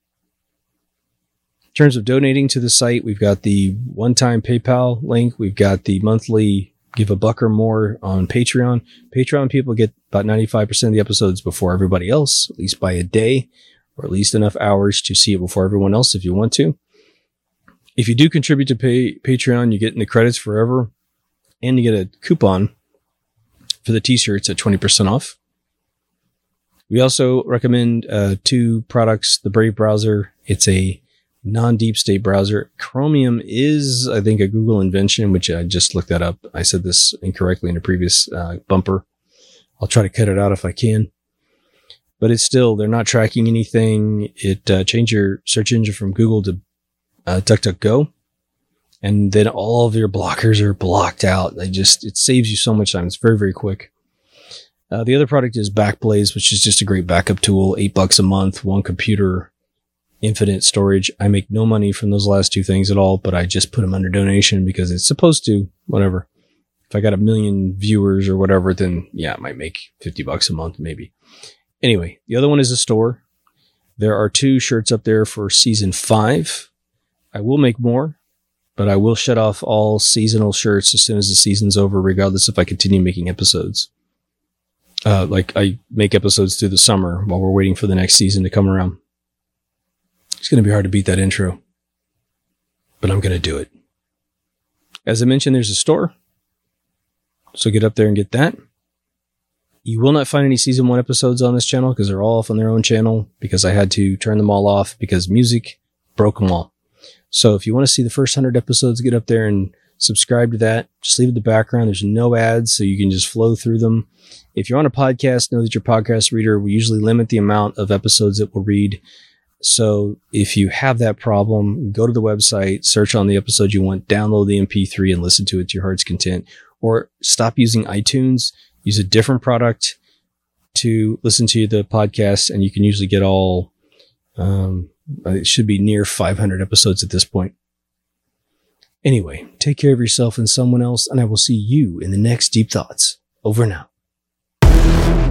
In terms of donating to the site, we've got the one-time PayPal link. We've got the monthly give a buck or more on Patreon. Patreon people get about ninety-five percent of the episodes before everybody else, at least by a day, or at least enough hours to see it before everyone else if you want to. If you do contribute to pay, Patreon, you get in the credits forever, and you get a coupon for the t-shirts at twenty percent off. We also recommend uh, two products, the Brave browser. It's a non-deep state browser. Chromium is, I think, a Google invention, which I just looked that up. I said this incorrectly in a previous uh, bumper. I'll try to cut it out if I can. But it's still, they're not tracking anything. It uh, changed your search engine from Google to Uh, DuckDuckGo, and then all of your blockers are blocked out. They just, it saves you so much time. It's very, very quick. Uh, the other product is Backblaze, which is just a great backup tool. Eight bucks a month, one computer, infinite storage. I make no money from those last two things at all, but I just put them under donation because it's supposed to, whatever. If I got a million viewers or whatever, then yeah, I might make fifty bucks a month, maybe. Anyway, the other one is a store. There are two shirts up there for season five. I will make more, but I will shut off all seasonal shirts as soon as the season's over, regardless if I continue making episodes. Uh, like I make episodes through the summer while we're waiting for the next season to come around. It's going to be hard to beat that intro, but I'm going to do it. As I mentioned, there's a store, so get up there and get that. You will not find any season one episodes on this channel because they're all off on their own channel, because I had to turn them all off because music broke them all. So if you want to see the first one hundred episodes, get up there and subscribe to that. Just leave it in the background. There's no ads, so you can just flow through them. If you're on a podcast, know that your podcast reader will usually limit the amount of episodes it will read. So if you have that problem, go to the website, search on the episode you want, download the M P three and listen to it to your heart's content. Or stop using iTunes, use a different product to listen to the podcast, and you can usually get all... Um, It should be near five hundred episodes at this point. Anyway, take care of yourself and someone else, and I will see you in the next Deep Thoughts. Over now.